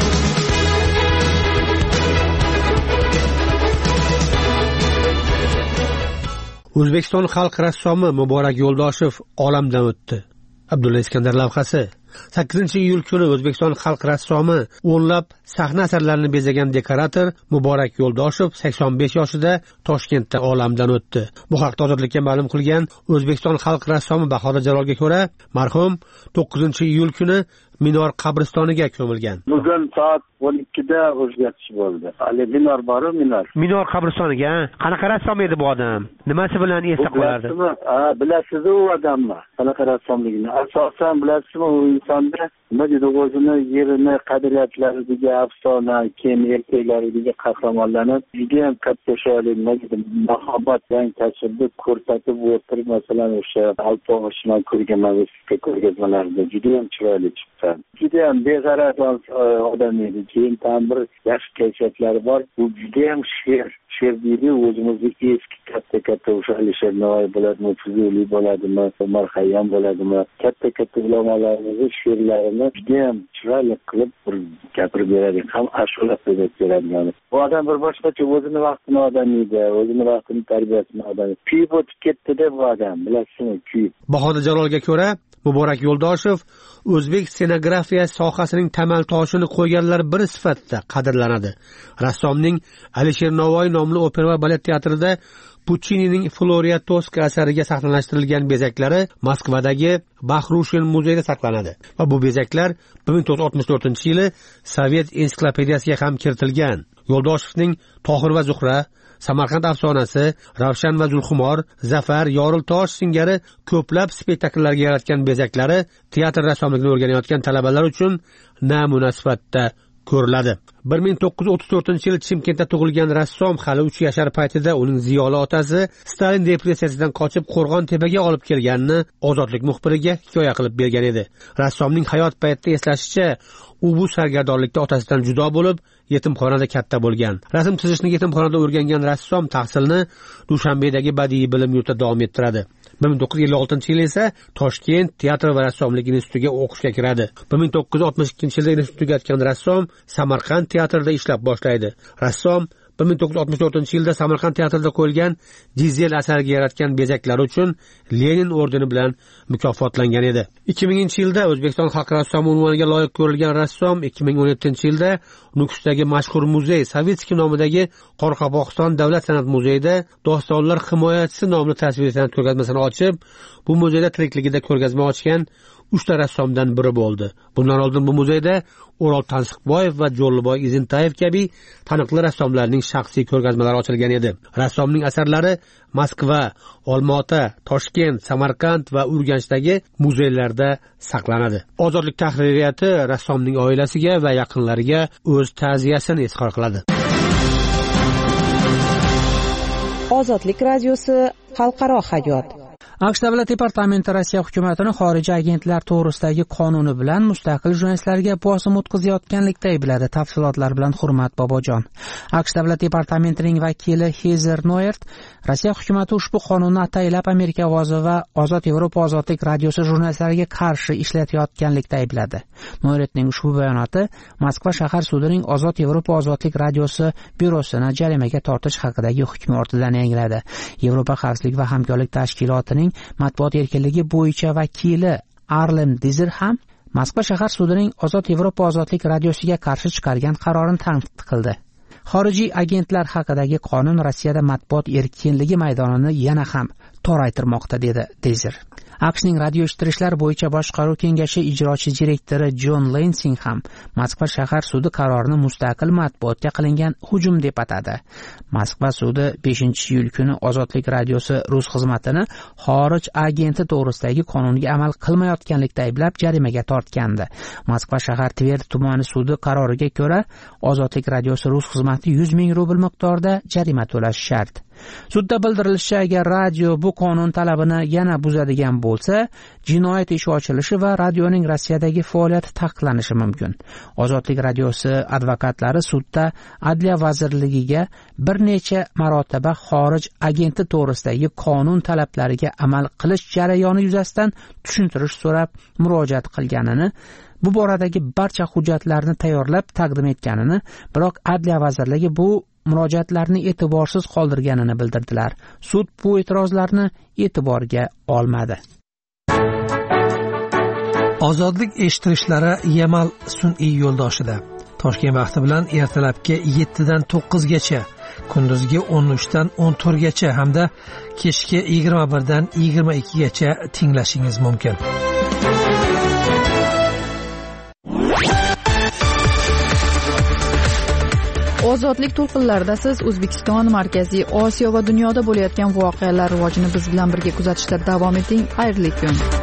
O'zbekiston xalq rassomi Muborak Yo'ldoshev olamdan o'tdi. Abdulla Iskandar lavhasi. sakkizinchi iyul kuni O'zbekiston xalq rassomi, o'nlab sahna asarlarini bezagan dekorator Muborak Yo'ldoshev sakson besh yoshida Toshkentda olamdan o'tdi. Bu haqda Ozodlikka ma'lum qilgan O'zbekiston xalq rassomi Bahodir Jalolga ko'ra, marhum to'qqizinchi iyul kuni Minor qabristoniga ko'milgan. Bugun soat o'n ikkida o'zgartish bo'ldi. Hali Minor bor-u, Minor. Minor qabristoniga. Qanaqa rassom edi bu odam? Nimasi bilan esda qolardi? Ha, bilasiz u odamni. Qanaqa rassomligini. Asosan bilasizmi, u insonda nima deydi, o'zini yerini, qadriyatlaridagi afsona, keyin erkaklaridagi qahramonlarni juda ham katta shayli, nima deydi, muhabbat bilan tasvirda ko'rsatib o'tirib, masalan, o'sha Alpoq Ishman ko'rganman ko'rgazmalarida juda ham chiroyli chiqdi. Juda ham beg'araz odam edi. Keyin ham bir yaxshi kayfiyatlari bor. Bu juda ham she'r, she'r deydi, o'zimizga eski katta-katta o'sha Alisher Navoiy bo'ladimi, Fuzuliy bo'ladimi, Umar Xayyam bo'ladimi, katta-katta ulamolarimiz she'rlarini juda ham chiroyli qilib bir gapirib beradi, ham ashula qilib beradi. Bu odam bir boshqacha, o'zini vaqtini odami edi, o'zini vaqtini tarbiyasini odami. Kuyib o'tib ketdi-da bu odam, bilasizmi, kuyib. Bahodir Jalolga ko'ra, Muborak Yo'ldoshev o'zbek scenografiya sohasining tamal toshini qo'yganlar biri sifatida qadrlanadi. Rassomning Alisher Navoiy nomli opera va balet teatrida Puccinining Floria Tosca asariga sahnalashtirilgan bezaklari Moskvadagi Baxrushin muzeyida saqlanadi. Va bu bezaklar bir ming to'rt yuz oltmish to'rtinchi yili Sovet ensiklopediyasiga ham kiritilgan. Yo'ldoshevning Tohir va Zuhra, Samarqand afsonasi, Ravshan va Zulxumor, Zafar, Yoriltosh singari ko'plab spektakllarga yaratgan bezaklari teatr rassomligini o'rganayotgan talabalar uchun namuna sifatida ko'riladi. bir ming to'qqiz yuz o'ttiz to'rtinchi yil Chimkentda tug'ilgan rassom hali uch yashar paytida uning ziyoli otasi Stalin depressiyasidan qochib Qo'rg'on-Tepaga olib kelganini Ozodlik muxbiriga hikoya qilib bergan edi. Rassomning hayot paytida eslashicha, u bu sargardonlikda otasidan judo bo'lib, yetimxonada katta bo'lgan. Rasm chizishni yetimxonada o'rgangan rassom tahsilni Dushanbedagi badiiy bilim yurtida davom ettiradi. bir ming to'qqiz yuz ellik oltinchi yil esa Toshkent teatr va rassomlik institutiga o'qishga kiradi. bir ming to'qqiz yuz oltmish ikkinchi yilda institutni tugatgan rassom Samarqand teatrida ishlab boshlaydi. Rassom bir ming to'qqiz yuz oltmish to'rtinchi yilda Samarqand teatrida qo'yilgan Dizel asariga yaratgan bezaklari uchun Lenin ordeni bilan mukofotlangan edi. ikki minginchi yilda O'zbekiston xalq rassomi unvoniga loyiq ko'rilgan rassom ikki ming o'n yettinchi yilda Nukusdagi mashhur muzey Savitskiy nomidagi Qoraqalpog'iston davlat san'at muzeyida Dostonlar himoyachisi nomli tasviriy san'at ko'rgazmasini ochib, bu muzeyda tirikligida ko'rgazma ochgan uchta rassomdan biri bo'ldi. Bundan oldin bu muzeyda O'rol Tansiqboyev va Jo'rliboy Izintayev kabi taniqli rassomlarning shaxsiy ko'rgazmalari ochilgan edi. Rassomning asarlari Moskva, Olmaota, Toshkent, Samarqand va Urganchdagi muzeylarda saqlanadi. Ozodlik tahririyati rassomning oilasiga va yaqinlariga o'z ta'ziyasini izhor qiladi. Ozodlik radiosi xalqaro hayot. AQSh davlat departamenti Rossiya hukumatini xorijiy agentlar to'g'risidagi qonuni bilan mustaqil jurnalistlarga bosim o'tkazayotganlikda aybladi. Tafsilotlar bilan Hurmat Bobojon. AQSh davlat departamentining vakili Hezer Noert Rossiya hukumati ushbu qonunni ataylab Amerika ovozi va Ozod Yevropa ozodlik radiosi jurnalistlariga qarshi ishlatayotganlikda aybladi. Noertning ushbu bayonoti Moskva shahar sudining Ozod Yevropa ozodlik radiosi byrosini jarimaga tortish haqidagi hukmi ortidan yangradi. Yevropa xavfsizlik va hamkorlik tashkilotining matbuot erkinligi bo'yicha vakili Arlem Dizer ham Moskva shahar sudining Ozod Yevropa ozodlik radiosiga qarshi chiqargan qarorini tanqid qildi. Xorijiy agentlar haqidagi qonun Rossiyada matbuot erkinligi maydonini yana ham toraytirmoqda, dedi Dizer. AQShning radio eshittirishlar bo'yicha boshqaruv kengashi ijrochi direktori Jon Lensing ham Moskva shahar sudi qarorini mustaqil matbuotga qilingan hujum deb atadi. Moskva sudi beshinchi iyul kuni Ozodlik radiosi rus xizmatini xorij agenti to'g'risidagi qonunga amal qilmayotganlikda ayblab jarimaga tortgandi. Moskva shahar Tver tumani sudi qaroriga ko'ra Ozodlik radiosi rus xizmati yuz ming rubl miqdorida jarima to'lashi shart. Sudda bildirilishicha, agar radio bu qonun talabini yana buzadigan bo'lsa, jinoyat ishi ochilishi va radioning Rossiyadagi faoliyati taqiqlanishi mumkin. Ozodlik radiosi advokatlari sudda Adliya vazirligiga bir necha marotaba xorij agenti to'g'risidagi qonun talablariga amal qilish jarayoni yuzasidan tushuntirish so'rab murojaat qilganini bu boradagi barcha hujjatlarni tayyorlab taqdim etganini, biroq Adliya vazirligi bu murojaatlarni e'tiborsiz qoldirganini bildirdilar. Sud bu e'tirozlarni e'tiborga olmadi. Ozodlik eshittirishlari Yamal sun'iy yo'ldoshida Toshkent vaqti bilan ertalabki yettidan to'qqizgacha, kunduzgi o'n uchdan o'n to'rtgacha hamda kechki yigirma birdan yigirma ikkigacha tinglashingiz mumkin. Ozodlik to'lqinlarida siz O'zbekiston, Markaziy Osiyo va dunyoda bo'layotgan voqealar rivojini biz bilan birga kuzatishda davom eting. Xayrli kun.